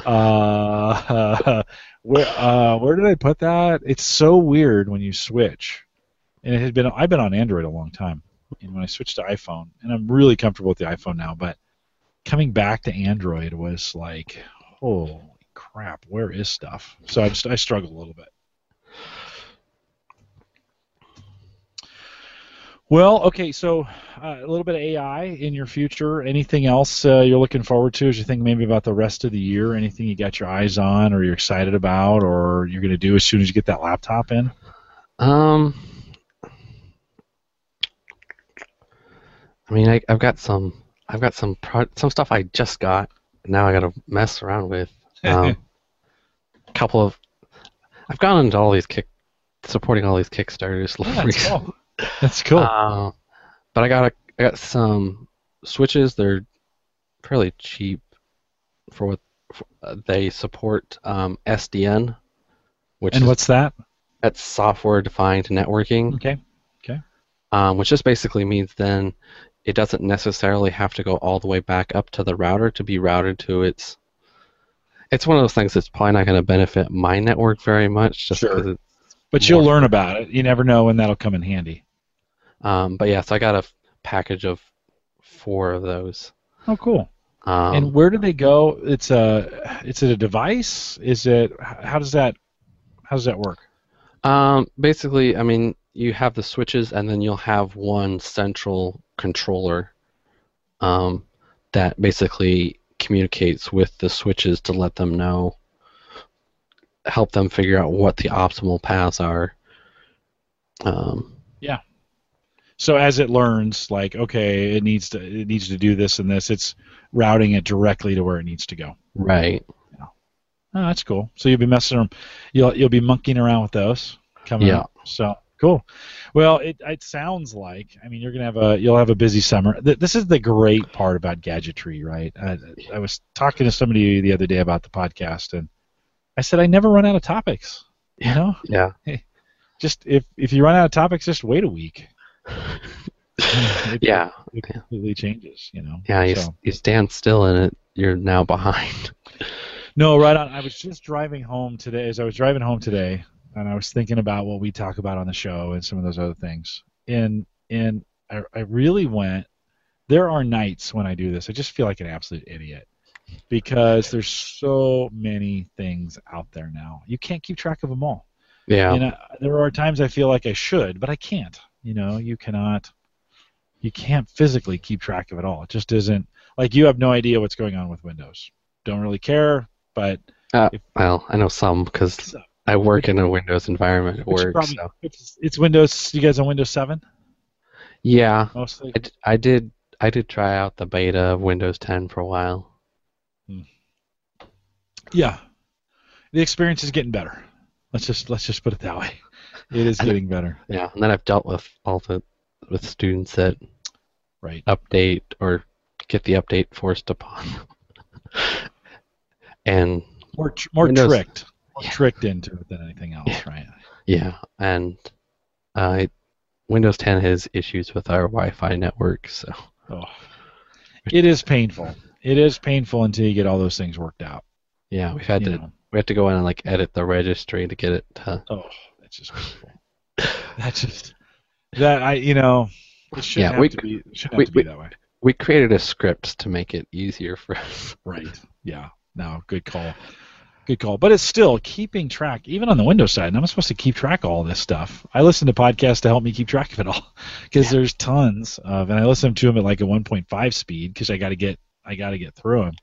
where did I put that? It's so weird when you switch. And I've been on Android a long time. And when I switched to iPhone, and I'm really comfortable with the iPhone now, but coming back to Android was like, holy crap, where is stuff? So I struggle a little bit. Well, okay, so a little bit of AI in your future. Anything else you're looking forward to as you think maybe about the rest of the year? Anything you got your eyes on or you're excited about or you're going to do as soon as you get that laptop in? I mean, I've got some stuff I just got. Now I got to mess around with. I've gone into all these supporting all these Kickstarters. Yeah, that's cool. That's cool. But I got some switches. They're fairly cheap for what they support. SDN, what's that? That's software-defined networking. Okay. Which just basically means then it doesn't necessarily have to go all the way back up to the router to be routed to its. It's one of those things that's probably not going to benefit my network very much, just because Sure. it's But you'll more. learn about it. You never know when that'll come in handy. But yeah, so I got a package of 4 of those. Oh, cool. And Um, where do they go? It's a device? Is it how does that work? Basically, I mean, you have the switches, and then you'll have one central controller um, that basically communicates with the switches to let them know, help them figure out what the optimal paths are. Um, Yeah. So as it learns, like, okay, it needs to do this and this, it's routing it directly to where it needs to go. right. Yeah. Oh, that's cool. So you'll be monkeying around with those coming Yeah. up. So cool. Well, it sounds like, I mean, you'll have a busy summer. This is the great part about gadgetry, right? I was talking to somebody the other day about the podcast, and I said I never run out of topics. You know, Yeah. just if you run out of topics, just wait a week. It, Yeah. it completely changes. You know. Yeah. So You stand still in it, you're now behind. no, right on. I was just driving home today. As I was driving home today, and I was thinking about what we talk about on the show and some of those other things. And I really went. There are nights when I do this, I just feel like an absolute idiot because there's so many things out there now. You can't keep track of them all. Yeah. And there are times I feel like I should, but I can't. You know, you can't physically keep track of it all. It just isn't like you have no idea what's going on with Windows. Don't really care, but Well, I know some because so, I work in a Windows environment at which work. probably So it's Windows. You guys on Windows 7 yeah, mostly? I did try out the beta of Windows 10 for a while. Yeah, the experience is getting better. Let's just put it that way. It is getting better. Yeah, and then I've dealt with with students that Right. update or get the update forced upon them. And More Windows, tricked. More yeah, tricked into it than anything else, yeah, right? yeah, and Windows 10 has issues with our Wi-Fi network, so Oh, it is painful. It is painful until you get all those things worked out. yeah, You know. we have to go in and like edit the registry to get it to, Oh, that's just painful. That's just that I you know it shouldn't yeah, have to be. It shouldn't we, have to be we that way. we created a script to make it easier for us. Right. Yeah. No. Good call. Good call. But it's still keeping track, even on the Windows side. And I'm supposed to keep track of all this stuff. I listen to podcasts to help me keep track of it all because Yeah. there's tons of, and I listen to them at like a 1.5 speed because I got to get through them.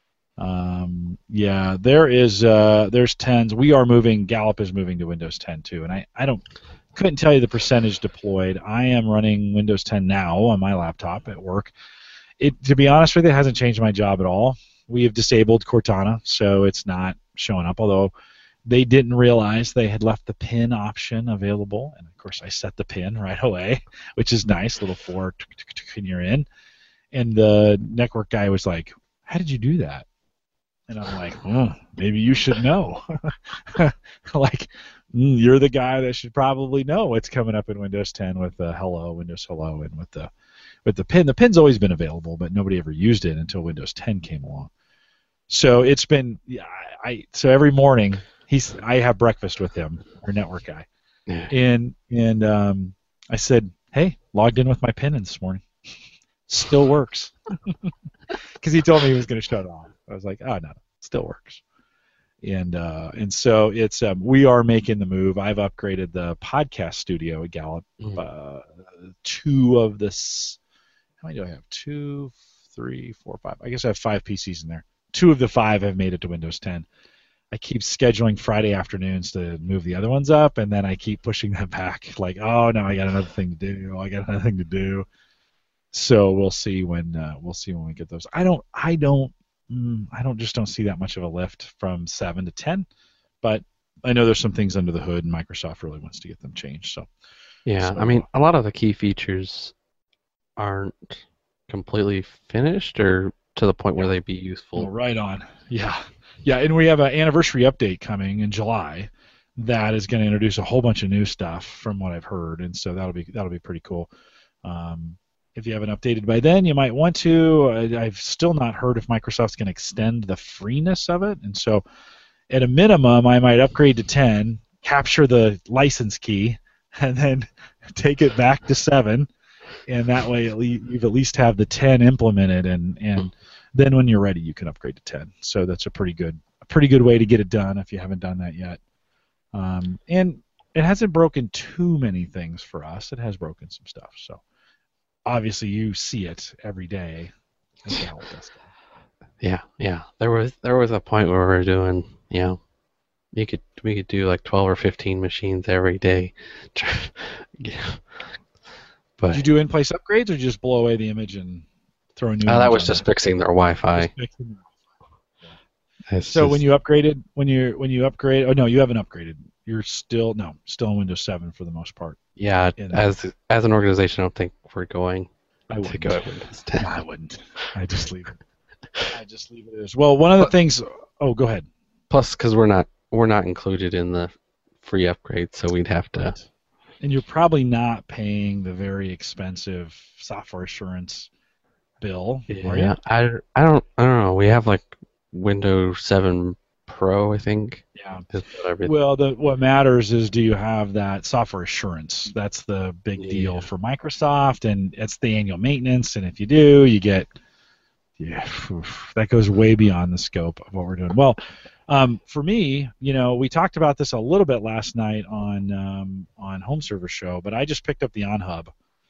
Yeah, there's 10s. Gallup is moving to Windows 10 too, and I couldn't tell you the percentage deployed. I am running Windows 10 now on my laptop at work. To be honest with you, it hasn't changed my job at all. We have disabled Cortana, so it's not showing up, although they didn't realize they had left the pin option available, and of course I set the pin right away, which is nice, little 4 and you're in. And the network guy was like, "How did you do that?" And I'm like, maybe you should know. Like, you're the guy that should probably know what's coming up in Windows 10 with Windows Hello, and with the pin. The pin's always been available, but nobody ever used it until Windows 10 came along. So it's been, yeah, so every morning I have breakfast with him, our network guy, Yeah. and I said, hey, logged in with my pin this morning, still works, because he told me he was going to shut it off. I was like, oh no, it still works. And so it's we are making the move. I've upgraded the podcast studio at Gallup. Two of this, how many do I have? 2, 3, 4, 5. I guess I have 5 PCs in there. 2 of the 5 have made it to Windows 10. I keep scheduling Friday afternoons to move the other ones up, and then I keep pushing them back. Like, oh no, I got another thing to do. I got another thing to do. So we'll see when we get those. I don't see that much of a lift from 7 to 10, but I know there's some things under the hood, and Microsoft really wants to get them changed. So Yeah, I mean, a lot of the key features aren't completely finished or to the point where they'd be useful. right on. Yeah, and we have an anniversary update coming in July that is going to introduce a whole bunch of new stuff from what I've heard, and so that'll be pretty cool. If you haven't updated by then, you might want to. I've still not heard if Microsoft's going to extend the freeness of it, and so at a minimum, I might upgrade to 10, capture the license key, and then take it back to 7, and that way you've at least have the 10 implemented, and then when you're ready, you can upgrade to 10. So that's a pretty good way to get it done if you haven't done that yet. And it hasn't broken too many things for us. It has broken some stuff. So obviously you see it every day. Yeah. There was a point where we were doing, we could do like 12 or 15 machines every day. But did you do in-place upgrades, or did you just blow away the image and throw a new? That was just fixing their Wi-Fi. So when you upgrade, oh no, you haven't upgraded. You're still in Windows 7 for the most part. Yeah, as an organization, I don't think we're going to go at Windows 10. I wouldn't. I just leave it as well. One of the things. Oh, go ahead. Plus, because we're not included in the free upgrade, so we'd have to. Right. And you're probably not paying the very expensive software assurance bill. Yeah, I don't know. We have like Windows 7 Pro, I think. Yeah. Well, what matters is, do you have that software assurance? That's the big deal for Microsoft, and it's the annual maintenance. And if you do, you get that goes way beyond the scope of what we're doing. Well, for me, we talked about this a little bit last night on Home Server Show, but I just picked up the OnHub.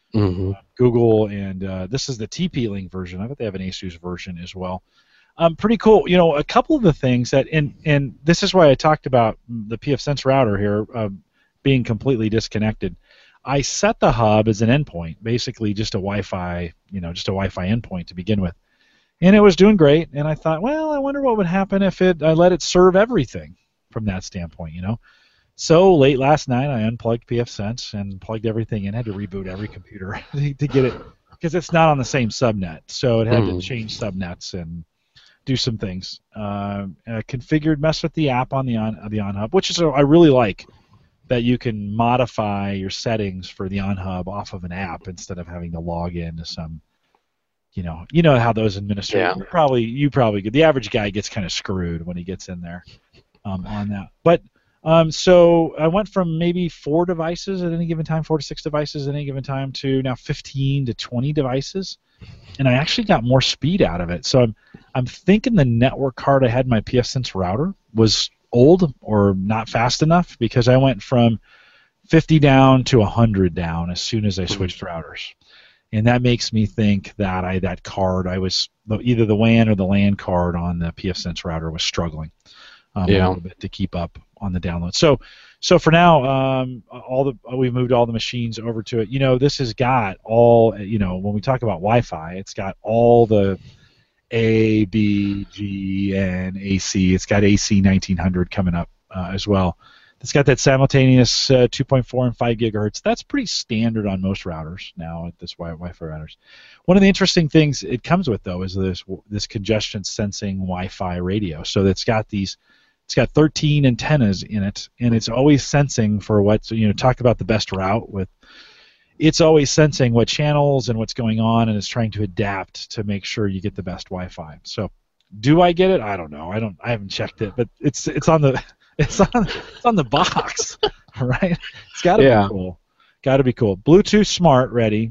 Google, and this is the TP-Link version of it. They have an ASUS version as well. Pretty cool. A couple of the things that, and this is why I talked about the pfSense router here being completely disconnected. I set the hub as an endpoint, basically just a Wi-Fi, just a Wi-Fi endpoint to begin with. And it was doing great, and I thought, well, I wonder what would happen if I let it serve everything from that standpoint, So late last night, I unplugged pfSense and plugged everything in. Had to reboot every computer to get it, because it's not on the same subnet, so it had to change subnets and do some things. Configured, mess with the app on the OnHub, which is I really like that you can modify your settings for the OnHub off of an app instead of having to log into some. You know how those administrators you probably the average guy gets kind of screwed when he gets in there on that. But so I went from maybe 4 devices at any given time, 4 to 6 devices at any given time, to now 15 to 20 devices, and I actually got more speed out of it. So I'm thinking the network card I had in my pfSense router was old or not fast enough, because I went from 50 down to 100 down as soon as I switched routers. And that makes me think that that card, either the WAN or the LAN card on the pfSense router was struggling a little bit to keep up on the download. So for now, we've moved all the machines over to it. This has got all, when we talk about Wi-Fi, it's got all the A, B, G, and AC. It's got AC 1900 coming up as well. It's got that simultaneous 2.4 and 5 gigahertz. That's pretty standard on most routers now at this Wi-Fi routers. One of the interesting things it comes with, though, is this congestion sensing Wi-Fi radio. So it's got 13 antennas in it, and it's always sensing for talk about the best route with. It's always sensing what channels and what's going on, and it's trying to adapt to make sure you get the best Wi-Fi. So, do I get it? I don't know. I haven't checked it, but it's on the. It's on the box, right? It's got to be cool. Got to be cool. Bluetooth Smart ready,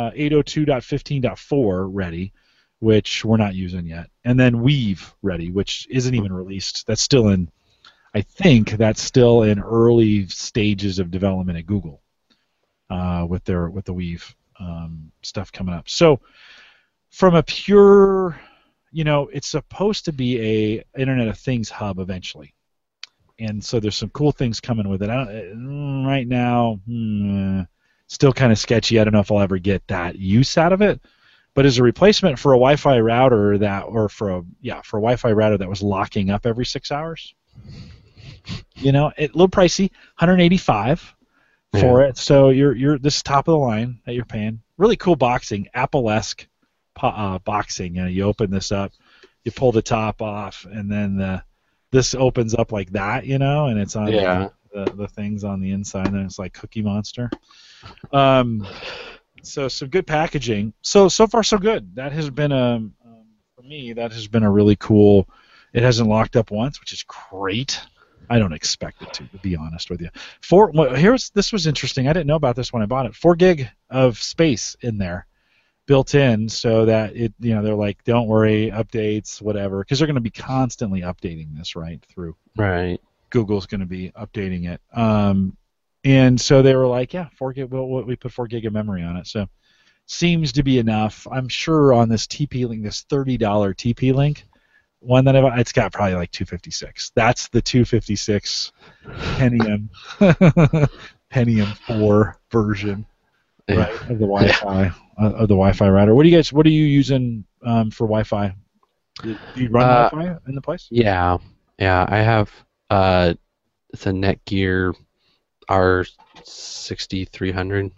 802.15.4 ready, which we're not using yet, and then Weave ready, which isn't even released. That's still in, I think that's still in early stages of development at Google, with the Weave stuff coming up. So, from a pure, it's supposed to be a Internet of Things hub eventually. And so there's some cool things coming with it. Right now, still kind of sketchy. I don't know if I'll ever get that use out of it. But as a replacement for a Wi-Fi router for a Wi-Fi router that was locking up every 6 hours, a little pricey, $185 for it. So this is top of the line that you're paying. Really cool boxing, Apple-esque boxing. You open this up, you pull the top off, and then this opens up like that, and it's on the things on the inside, and it's like Cookie Monster. So some good packaging. So far so good. That has been for me. That has been a really cool. It hasn't locked up once, which is great. I don't expect it to be honest with you. This was interesting. I didn't know about this when I bought it. 4 gig of space in there, built in, so that they're like, don't worry, updates, whatever, because they're going to be constantly updating this, right? Through Right. Google's going to be updating it. And so they were like, yeah, 4 gig. Well, we put 4 gig of memory on it, so seems to be enough. I'm sure on this TP-Link, this $30 TP-Link one that it's got probably like 256. That's the 256 Pentium Pentium 4 version, right, of the Wi-Fi router. What are you using for Wi-Fi? Do you run Wi-Fi in the place? Yeah. I have it's a Netgear R6300.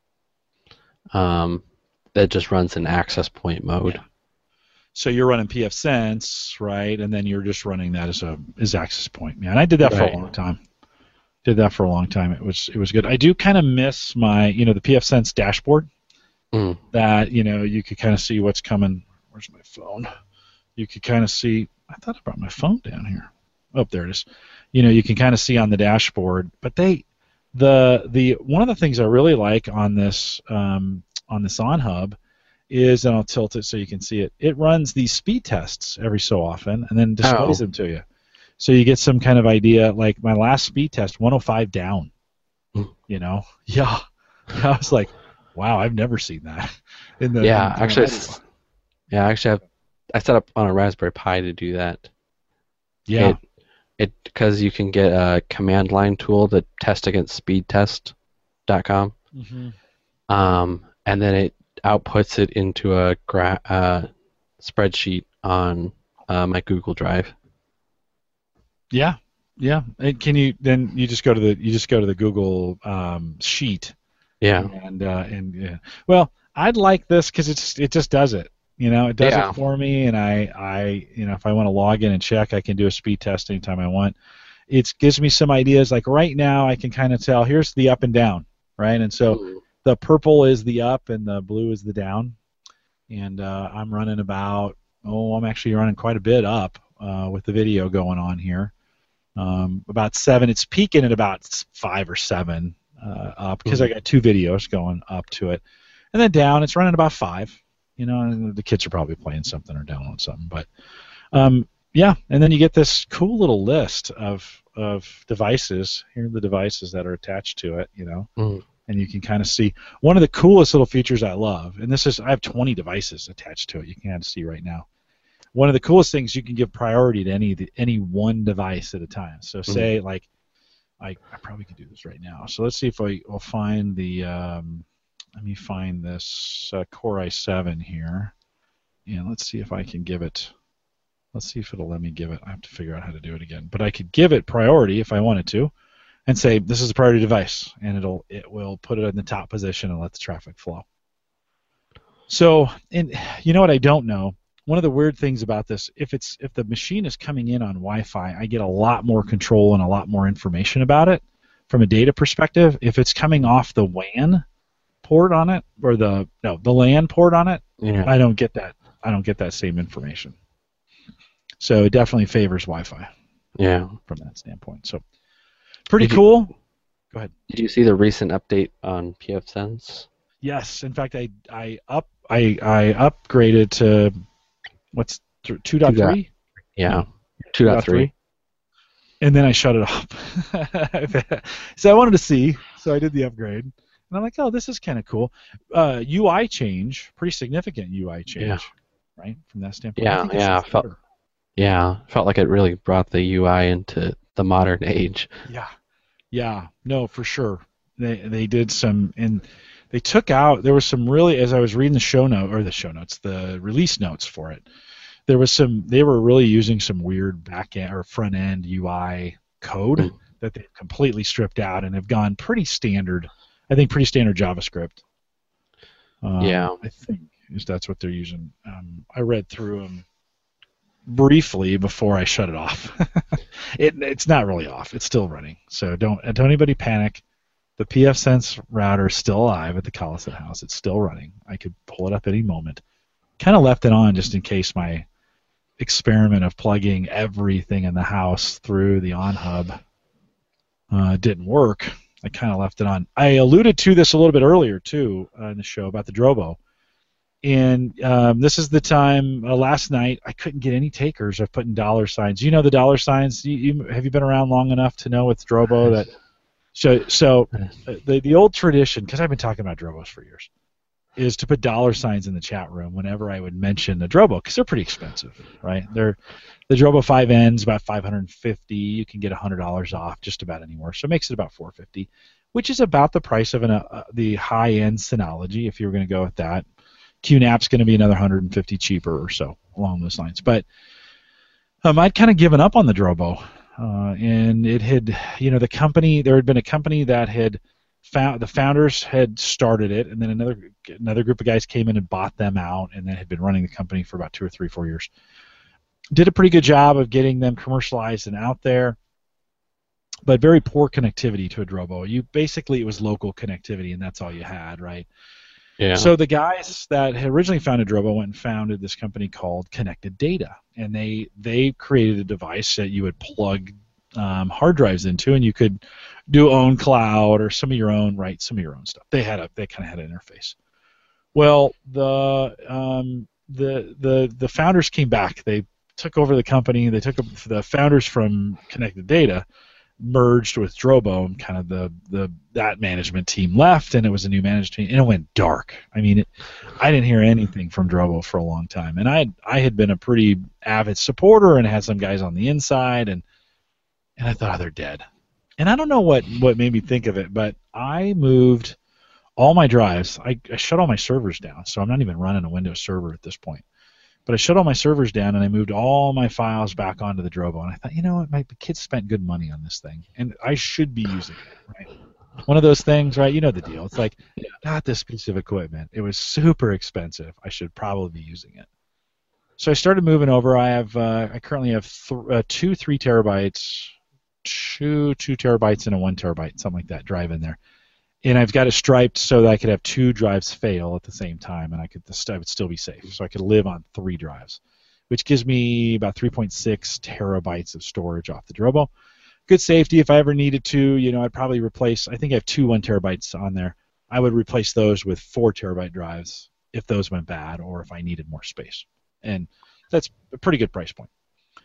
That just runs in access point mode. Yeah. So you're running pfSense, right? And then you're just running that as access point. Yeah, and I did that for a long time. It was good. I do kind of miss my, the pfSense dashboard. That you could kind of see what's coming. Where's my phone? You could kind of see. I thought I brought my phone down here. Oh, there it is. You can kind of see on the dashboard. But the one of the things I really like on this OnHub is, and I'll tilt it so you can see it. It runs these speed tests every so often, and then displays them to you, so you get some kind of idea. Like my last speed test, 105 down. Yeah. I was like, wow, I've never seen that. Actually, I set up on a Raspberry Pi to do that. Yeah. Because you can get a command line tool to test against speedtest.com. And then it outputs it into a spreadsheet on my Google Drive. Yeah. And you just go to the Google sheet. Yeah. And yeah. Well, I'd like this because it just does it. It does it for me, and I if I want to log in and check, I can do a speed test anytime I want. It gives me some ideas. Like right now, I can kind of tell here's the up and down, right? And so the purple is the up and the blue is the down. And I'm running I'm actually running quite a bit up with the video going on here. About 7. It's peaking at about 5 or 7 up because I got 2 videos going up to it. And then down, it's running about 5. And the kids are probably playing something or downloading something. But, yeah, and then you get this cool little list of devices. Here are the devices that are attached to it, and you can kind of see. One of the coolest little features I love, and I have 20 devices attached to it. You can kind of see right now. One of the coolest things, you can give priority to any one device at a time. So say, like, I probably could do this right now. So let's see if I'll find the... let me find this Core i7 here, and let's see if I can give it. Let's see if it'll let me give it. I have to figure out how to do it again. But I could give it priority if I wanted to, and say this is a priority device, and it will put it in the top position and let the traffic flow. So, and you know what I don't know? One of the weird things about this, if the machine is coming in on Wi-Fi, I get a lot more control and a lot more information about it from a data perspective. If it's coming off the WAN port on it, or the LAN port on it, I don't get that. I don't get that same information. So it definitely favors Wi-Fi. Yeah. From that standpoint. So pretty cool. Go ahead. Did you see the recent update on pfSense? Yes. In fact, I upgraded to what's 2.3? Yeah. 2.3. And then I shut it off. So I wanted to see. So I did the upgrade. And I'm like, oh, this is kind of cool. UI change, pretty significant UI change, right? From that standpoint. Felt like it really brought the UI into the modern age. Yeah, no, for sure. They did some, and they took out. There was some really, as I was reading the release notes for it. There was some. They were really using some weird back end or front end UI code that they completely stripped out and have gone pretty standard. I think pretty standard JavaScript. I think that's what they're using. I read through them briefly before I shut it off. It's not really off. It's still running. So don't anybody panic. The pfSense router is still alive at the Collisett house. It's still running. I could pull it up any moment. Kind of left it on just in case my experiment of plugging everything in the house through the OnHub didn't work. I kind of left it on. I alluded to this a little bit earlier, too, in the show about the Drobo. And this is the time last night I couldn't get any takers of putting dollar signs. You know the dollar signs? Have you been around long enough to know with Drobo that? So the old tradition, because I've been talking about Drobos for years, is to put dollar signs in the chat room whenever I would mention a Drobo, because they're pretty expensive, right? The Drobo 5N's about $550. You can get $100 off just about anywhere, so it makes it about $450, which is about the price of the high-end Synology if you were going to go with that. QNAP's going to be another $150 cheaper or so along those lines. But I'd kind of given up on the Drobo, and it had, the company. There had been a company that had the founders had started it, and then another group of guys came in and bought them out, and then had been running the company for about 2 or 3, 4 years. Did a pretty good job of getting them commercialized and out there, but very poor connectivity to a Drobo. It was local connectivity, and that's all you had, right? Yeah. So the guys that had originally founded Drobo went and founded this company called Connected Data, and they created a device that you would plug hard drives into, and you could do own cloud or some of your own stuff. They kind of had an interface. Well, the founders came back. They took over the company. They took the founders from Connected Data, merged with Drobo, and kind of that management team left, and it was a new management team, and it went dark. I mean, I didn't hear anything from Drobo for a long time, and I had been a pretty avid supporter and had some guys on the inside, and I thought, they're dead. And I don't know what made me think of it, but I moved all my drives. I shut all my servers down, so I'm not even running a Windows server at this point. But I shut all my servers down, and I moved all my files back onto the Drobo. And I thought, what, my kids spent good money on this thing, and I should be using it, right? One of those things, right? You know the deal. It's like, not this piece of equipment. It was super expensive. I should probably be using it. So I started moving over. I currently have 2 3 terabytes, 2 terabytes and a 1 terabyte, something like that, drive in there. And I've got it striped so that I could have 2 drives fail at the same time, and I would still be safe. So I could live on 3 drives, which gives me about 3.6 terabytes of storage off the Drobo. Good safety. If I ever needed to, I'd probably replace. I think I have 2 1 terabytes on there. I would replace those with 4 terabyte drives if those went bad or if I needed more space. And that's a pretty good price point.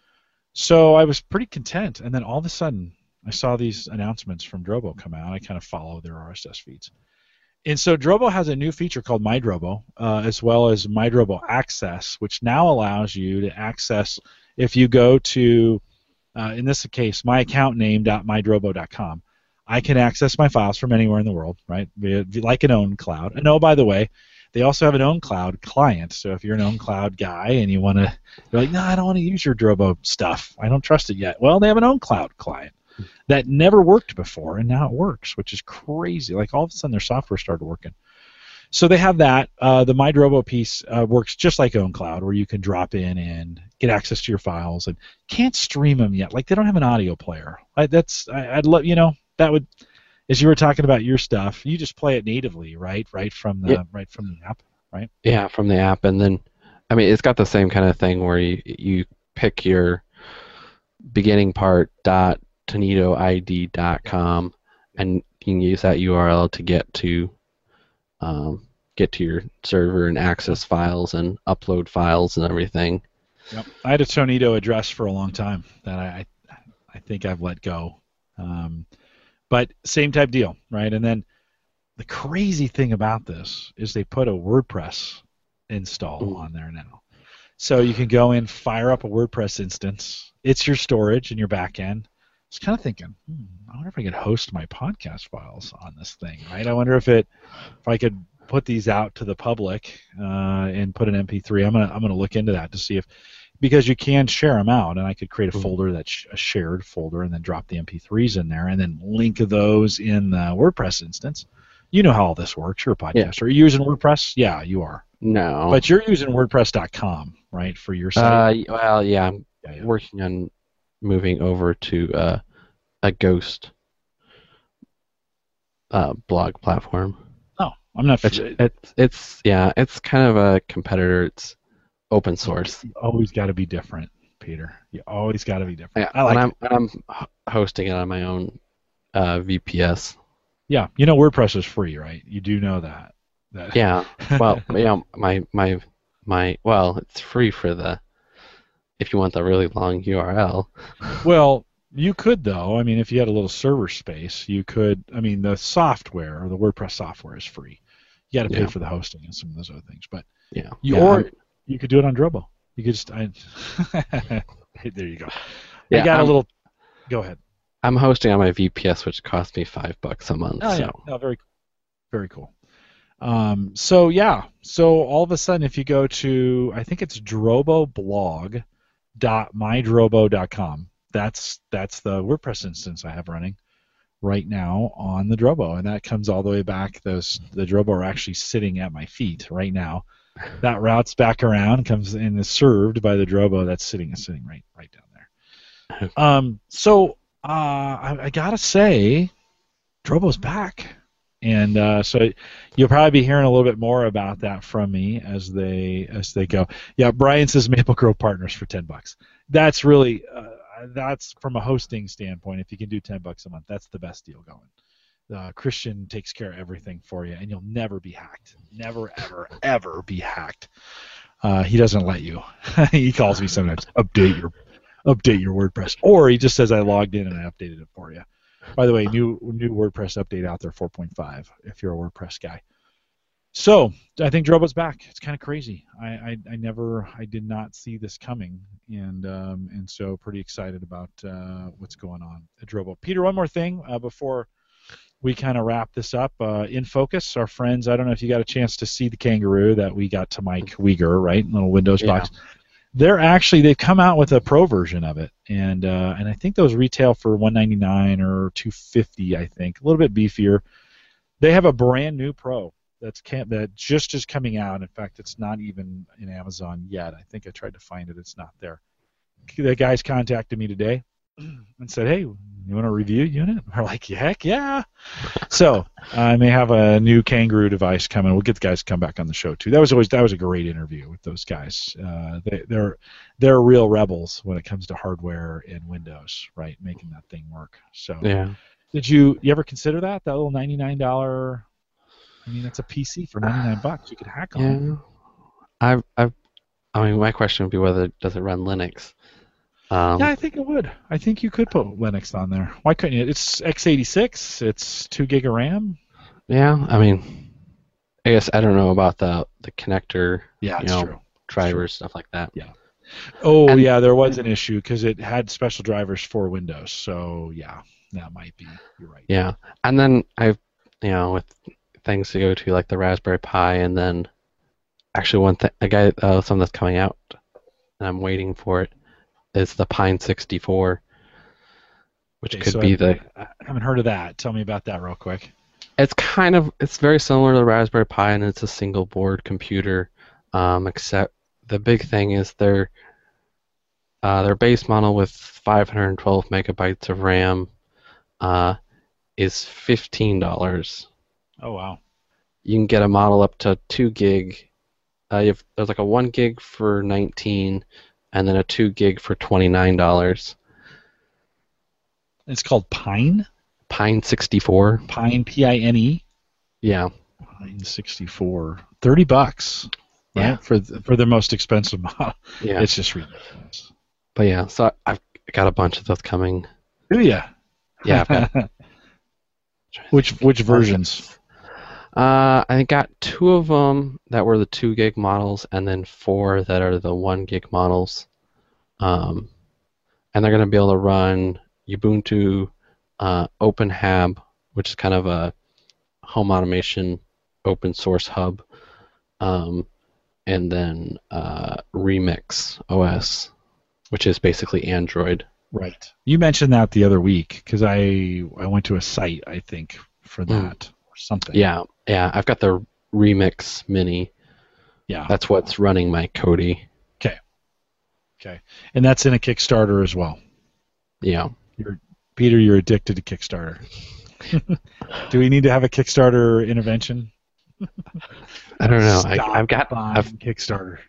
So I was pretty content, and then all of a sudden, I saw these announcements from Drobo come out. I kind of follow their RSS feeds. And so Drobo has a new feature called My Drobo, as well as My Drobo Access, which now allows you to access, if you go to, in this case, myaccountname.mydrobo.com, I can access my files from anywhere in the world, right, like an OwnCloud. And oh, by the way, they also have an OwnCloud client. So if you're an OwnCloud guy and you're like, no, I don't want to use your Drobo stuff. I don't trust it yet. Well, they have an OwnCloud client that never worked before, and now it works, which is crazy. Like, all of a sudden, their software started working. So they have that. The My Drobo piece works just like OwnCloud, where you can drop in and get access to your files, and can't stream them yet. Like, they don't have an audio player. I'd love, that would, as you were talking about your stuff, you just play it natively, right from the app, right? Yeah, from the app, and then, I mean, it's got the same kind of thing where you pick your beginning part .tonedoid.com, and you can use that URL to get to your server and access files and upload files and everything. Yep. I had a Tonedo address for a long time that I think I've let go. But same type deal, right? And then the crazy thing about this is they put a WordPress install on there now. So you can go in, fire up a WordPress instance. It's your storage and your backend. I was kind of thinking, I wonder if I could host my podcast files on this thing, right? I wonder if I could put these out to the public and put an MP3. I'm gonna look into that to see if, because you can share them out, and I could create a folder that's a shared folder and then drop the MP3s in there and then link those in the WordPress instance. You know how all this works. You're a podcaster. Are you using WordPress? Yeah, you are. No. But you're using WordPress.com, right, for your site? Well, yeah, I'm working on moving over to a Ghost blog platform. Oh, I'm not. It's kind of a competitor. It's open source. You always got to be different, Peter. You always got to be different. Yeah, I like it. I'm hosting it on my own VPS. Yeah, you know WordPress is free, right? You do know that. Yeah. Well, well, it's free for if you want the really long URL. Well, you could though. I mean, if you had a little server space, you could. I mean, the software or the WordPress software is free. You got to pay for the hosting and some of those other things, but you could do it on Drobo. You could just. There you go. Yeah, I got a little. Go ahead. I'm hosting on my VPS, which costs me $5 a month. Oh, yeah. No, very, very cool. So all of a sudden, if you go to, I think it's droboblog.mydrobo.com. That's the WordPress instance I have running right now on the Drobo, and that comes all the way back. The Drobo are actually sitting at my feet right now. That routes back around, comes and is served by the Drobo that's sitting right down there. I gotta say, Drobo's back, and so you'll probably be hearing a little bit more about that from me as they go. Yeah, Brian says Maple Grove Partners for $10. That's really that's from a hosting standpoint. If you can do $10 a month, that's the best deal going. Christian takes care of everything for you, and you'll never be hacked. Never, ever, ever be hacked. He doesn't let you. He calls me sometimes. Update your WordPress, or he just says I logged in and I updated it for you. By the way, new WordPress update out there, 4.5. If you're a WordPress guy. So I think Drobo's back. It's kind of crazy. I did not see this coming, and so pretty excited about what's going on at Drobo. Peter, one more thing before we kind of wrap this up. In Focus, our friends. I don't know if you got a chance to see the Kangaroo that we got to Mike Uyghur, right? Little Windows box. They've come out with a pro version of it, and I think those retail for $199 or $250. I think a little bit beefier. They have a brand new Pro that just is coming out. In fact, it's not even in Amazon yet. I think I tried to find it. It's not there. The guys contacted me today and said, "Hey, you want to review a unit?" We're like, "Heck yeah!" So I may have a new Kangaroo device coming. We'll get the guys to come back on the show too. That was a great interview with those guys. They're real rebels when it comes to hardware and Windows, right? Making that thing work. So yeah. Did you ever consider that little $99? I mean, that's a PC for $99. You could hack on it. I mean, my question would be whether does it run Linux. Yeah, I think it would. I think you could put Linux on there. Why couldn't you? It's x86. It's 2 gig of RAM. Yeah, I mean, I guess I don't know about the connector. Yeah, it's true. Drivers, stuff like that. Yeah. Oh, yeah, there was an issue because it had special drivers for Windows. So yeah, that might be. You're right. Yeah, and then with things to go to like the Raspberry Pi, and then actually something that's coming out, and I'm waiting for it. Is the Pine 64, which I haven't heard of that. Tell me about that real quick. It's very similar to the Raspberry Pi, and it's a single board computer, except the big thing is their base model with 512 megabytes of RAM is $15. Oh wow! You can get a model up to 2 gig. There's like a 1 gig for $19. And then a 2 gig for $29. It's called Pine? Pine 64. Pine, P-I-N-E? Yeah. Pine 64. $30, right? Yeah. For the most expensive model. Yeah. It's just ridiculous. But yeah, so I've got a bunch of those coming. Do you? Yeah. I've got Which versions? I got 2 of them that were the 2 gig models, and then 4 that are the 1 gig models. And they're going to be able to run Ubuntu, OpenHAB, which is kind of a home automation open source hub, and then Remix OS, which is basically Android. Right. You mentioned that the other week because I went to a site, I think, for that. Something. Yeah, I've got the Remix Mini. Yeah. That's what's running my Kodi. Okay. And that's in a Kickstarter as well. Yeah. Peter, you're addicted to Kickstarter. Do we need to have a Kickstarter intervention? I don't know. Stop I've buying Kickstarter.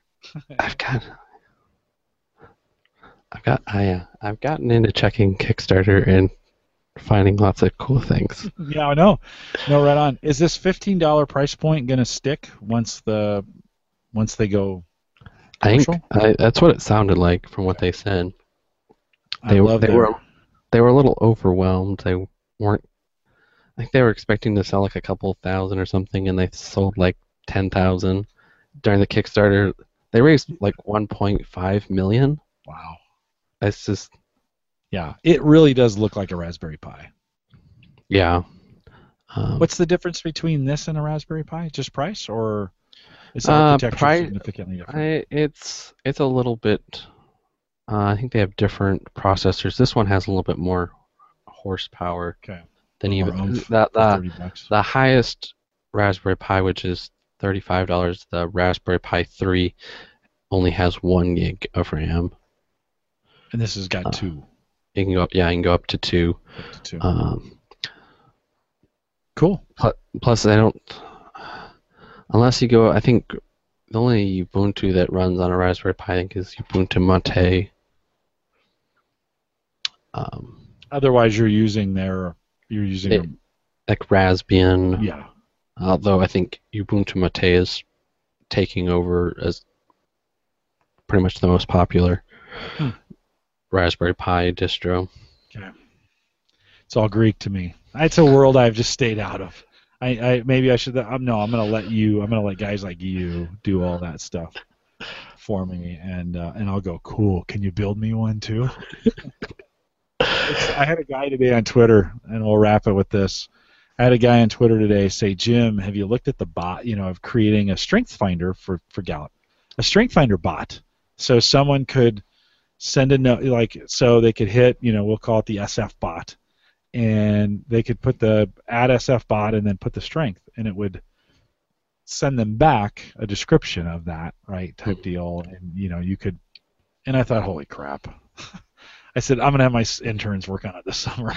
I've gotten into checking Kickstarter and finding lots of cool things. Yeah, I know. No, right on. Is this $15 price point going to stick once they go commercial? I think that's what it sounded like from what they said. They were a little overwhelmed. They weren't. I think they were expecting to sell like a couple thousand or something, and they sold like 10,000 during the Kickstarter. They raised like 1.5 million. Wow. It's just. Yeah, it really does look like a Raspberry Pi. Yeah. What's the difference between this and a Raspberry Pi? Just price, or is the architecture significantly different? It's a little bit. I think they have different processors. This one has a little bit more horsepower. Okay. Than even $30. The highest Raspberry Pi, which is $35. The Raspberry Pi 3 only has 1 gig of RAM. And this has got 2. You can go up. Yeah, you can go up to 2. Up to 2. Cool. Plus, I don't. Unless you go, I think the only Ubuntu that runs on a Raspberry Pi, I think, is Ubuntu Mate. Otherwise, you're using like Raspbian. Yeah. Although I think Ubuntu Mate is taking over as pretty much the most popular Raspberry Pi distro. Okay. It's all Greek to me. It's a world I've just stayed out of. Maybe I should. I'm gonna let guys like you do all that stuff for me, and I'll go, cool. Can you build me one too? I had a guy today on Twitter, and we'll wrap it with this. I had a guy on Twitter today say, Jim, have you looked at the bot, of creating a strength finder for Gallup? A strength finder bot. So someone could send a note, so they could hit, we'll call it the SF bot, and they could put the add SF bot and then put the strength, and it would send them back a description of that, right, type deal, and, you could, and I thought, holy crap. I said, I'm going to have my interns work on it this summer.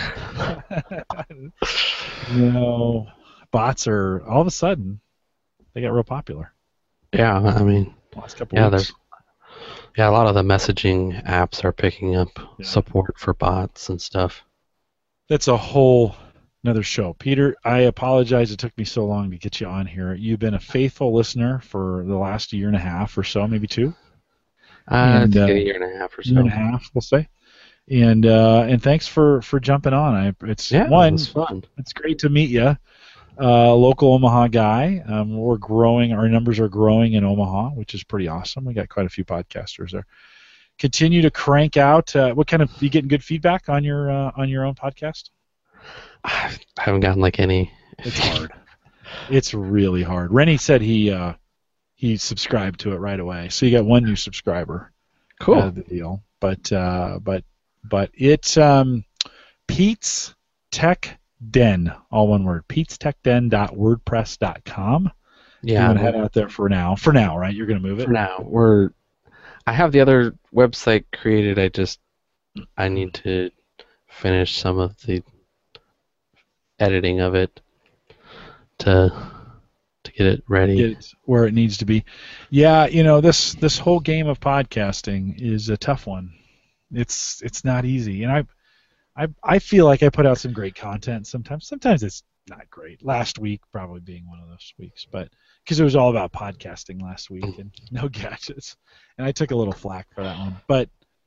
Bots are, all of a sudden, they get real popular. Yeah, I mean, last couple weeks. A lot of the messaging apps are picking up support for bots and stuff. That's a whole another show. Peter, I apologize it took me so long to get you on here. You've been a faithful listener for the last year and a half or so, maybe 2. It's a year and a half or so. Year and a half, we'll say. And thanks for jumping on. It was fun. It's great to meet you. Local Omaha guy. We're growing. Our numbers are growing in Omaha, which is pretty awesome. We got quite a few podcasters there. Continue to crank out. What kind of? You getting good feedback on your own podcast? I haven't gotten any. It's hard. It's really hard. Rennie said he subscribed to it right away. So you got 1 new subscriber. Cool. Out of the deal. But it's Pete's Tech Den, all one word. Pete'sTechDen.wordpress.com. Yeah. You're gonna head out there for now. For now, right? You're gonna move it. For now, I have the other website created. I need to finish some of the editing of it to get it ready. Get it where it needs to be. Yeah, this whole game of podcasting is a tough one. It's not easy, and I feel like I put out some great content sometimes. Sometimes it's not great. Last week probably being one of those weeks, but because it was all about podcasting last week and no gadgets, and I took a little flack for that one. But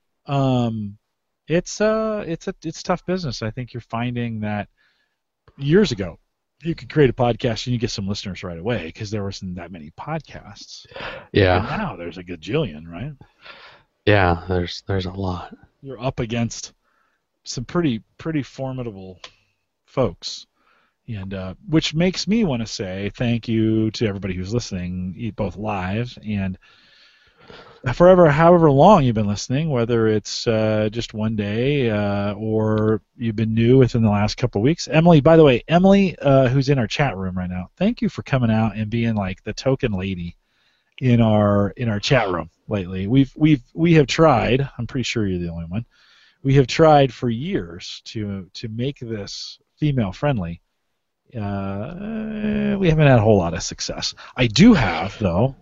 it's tough business. I think you're finding that years ago you could create a podcast and you get some listeners right away because there wasn't that many podcasts. Yeah. But now there's a gajillion, right? Yeah, there's a lot. You're up against some pretty formidable folks, and which makes me want to say thank you to everybody who's listening, both live and however long you've been listening, whether it's just one day or you've been new within the last couple of weeks. Emily, by the way, who's in our chat room right now, thank you for coming out and being like the token lady in our chat room lately. We have tried. I'm pretty sure you're the only one. We have tried for years to make this female friendly, we haven't had a whole lot of success. I do have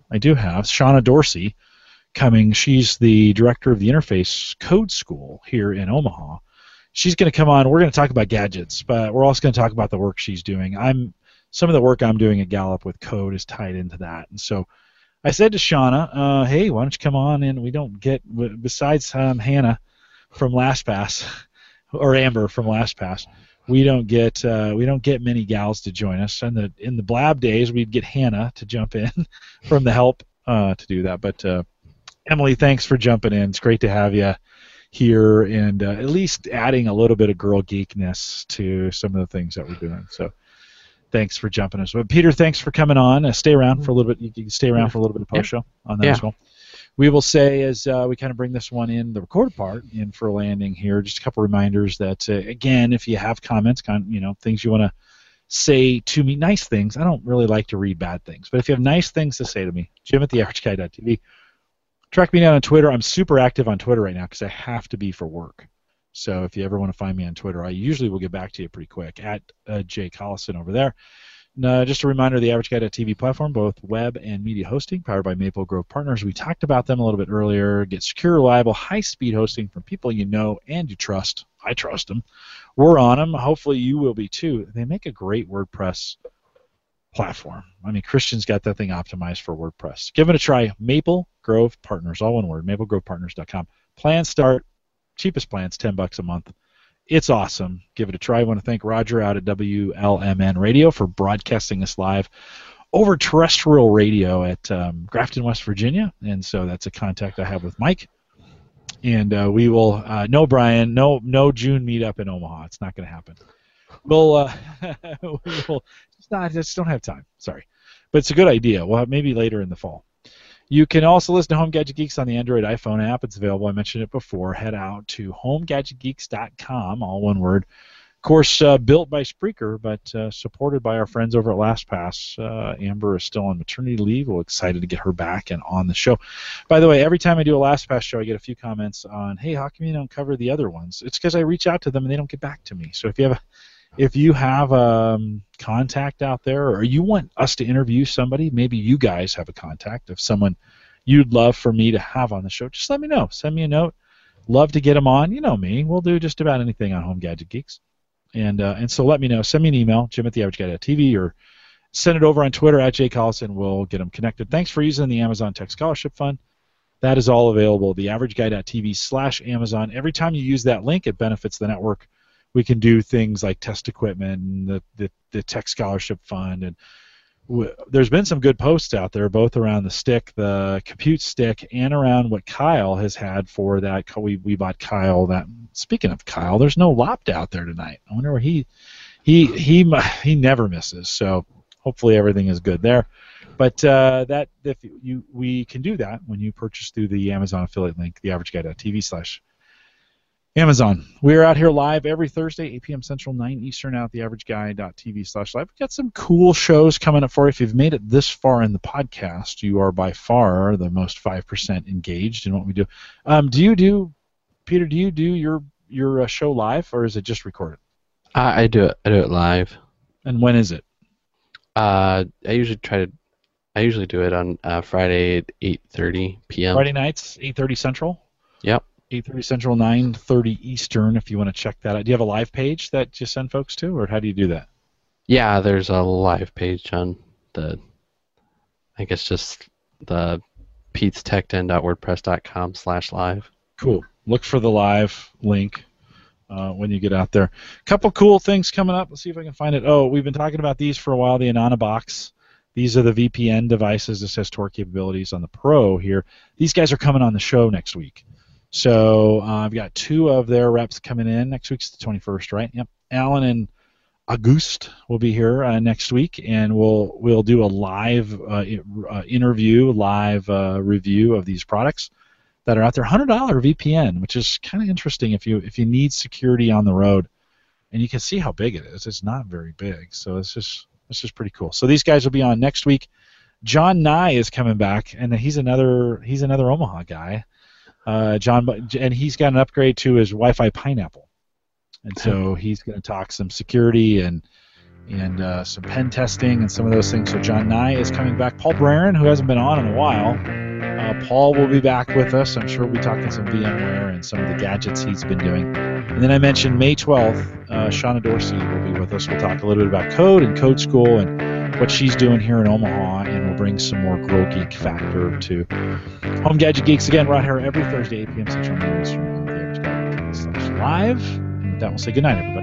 Shauna Dorsey coming. She's the director of the Interface Code School here in Omaha. She's going to come on. We're going to talk about gadgets, but we're also going to talk about the work she's doing. Some of the work I'm doing at Gallup with code is tied into that. And so I said to Shauna, hey, why don't you come on in? We don't get, besides Hannah from LastPass, or Amber from LastPass, we don't get many gals to join us. And in the Blab days, we'd get Hannah to jump in from the help to do that. But Emily, thanks for jumping in. It's great to have you here, and at least adding a little bit of girl geekness to some of the things that we're doing. So thanks for jumping us. But Peter, thanks for coming on. Stay around for a little bit. You can stay around for a little bit of post show on that as well. We will say, as we kind of bring this one in, the recorded part in for landing here, just a couple reminders that, again, if you have comments, things you want to say to me, nice things. I don't really like to read bad things, but if you have nice things to say to me, Jim@theaverageguy.tv. Track me down on Twitter. I'm super active on Twitter right now because I have to be for work. So if you ever want to find me on Twitter, I usually will get back to you pretty quick, at Jay Collison over there. Just a reminder, the AverageGuy.tv platform, both web and media hosting, powered by Maple Grove Partners. We talked about them a little bit earlier. Get secure, reliable, high-speed hosting from people you know and you trust. I trust them. We're on them. Hopefully you will be too. They make a great WordPress platform. I mean, Christian's got that thing optimized for WordPress. Give it a try. Maple Grove Partners, all one word, maplegrovepartners.com. Plans start, cheapest plans, $10 a month. It's awesome. Give it a try. I want to thank Roger out at WLMN Radio for broadcasting this live over terrestrial radio at Grafton, West Virginia, and so that's a contact I have with Mike. And we will, no Brian, no June meetup in Omaha. It's not going to happen. We'll just don't have time. Sorry, but it's a good idea. Well, maybe later in the fall. You can also listen to Home Gadget Geeks on the Android iPhone app. It's available. I mentioned it before. Head out to homegadgetgeeks.com, all one word. Of course, built by Spreaker, but supported by our friends over at LastPass. Amber is still on maternity leave. We're excited to get her back and on the show. By the way, every time I do a LastPass show, I get a few comments on, hey, how come you don't cover the other ones? It's because I reach out to them and they don't get back to me. So if you have contact out there, or you want us to interview somebody, maybe you guys have a contact of someone you'd love for me to have on the show, just let me know. Send me a note. Love to get them on. You know me. We'll do just about anything on Home Gadget Geeks. And so let me know. Send me an email, Jim@theaverageguy.tv, or send it over on Twitter at @JCollison. We'll get them connected. Thanks for using the Amazon Tech Scholarship Fund. That is all available, theaverageguy.tv/Amazon. Every time you use that link, it benefits the network. We can do things like test equipment and the Tech Scholarship Fund. And there's been some good posts out there, both around the stick, the compute stick, and around what Kyle has had for that. We bought Kyle that. Speaking of Kyle, there's no Lopt out there tonight. I wonder where he never misses. So hopefully everything is good there. But we can do that when you purchase through the Amazon affiliate link, theaverageguy.tv/Amazon. We're out here live every Thursday, 8 p.m. Central, 9 Eastern, out at theaverageguy.tv/live. We've got some cool shows coming up for you. If you've made it this far in the podcast, you are by far the most 5% engaged in what we do. Peter, do you do your show live, or is it just recorded? I do it. I do it live. And when is it? I usually do it on Friday at 8:30 p.m. Friday nights, 8:30 Central? Yep. 8:30 Central, 9:30 Eastern, if you want to check that out. Do you have a live page that you send folks to, or how do you do that? Yeah, there's a live page on I guess just the petestechden.wordpress.com/live. Cool. Look for the live link when you get out there. A couple cool things coming up. Let's see if I can find it. Oh, we've been talking about these for a while, the AnanaBox. These are the VPN devices. This has Tor capabilities on the Pro here. These guys are coming on the show next week. So I've got 2 of their reps coming in. Next week's the 21st, right? Yep. Alan and Auguste will be here next week, and we'll do a live interview, live review of these products that are out there. $100 VPN, which is kind of interesting if you need security on the road, and you can see how big it is. It's not very big, so it's just pretty cool. So these guys will be on next week. John Nye is coming back, and he's another Omaha guy. John, and he's got an upgrade to his Wi-Fi Pineapple. And so he's going to talk some security and some pen testing and some of those things. So John Nye is coming back. Paul Braren, who hasn't been on in a while, Paul will be back with us. I'm sure we'll be talking some VMware and some of the gadgets he's been doing. And then I mentioned May 12th, Shauna Dorsey will be with us. We'll talk a little bit about code and code school and what she's doing here in Omaha, and we'll bring some more Grow Geek factor to Home Gadget Geeks. Again, right here every Thursday, 8 p.m. Central, 9 Eastern, on the Average Guy live. And with that, we'll say goodnight, everybody.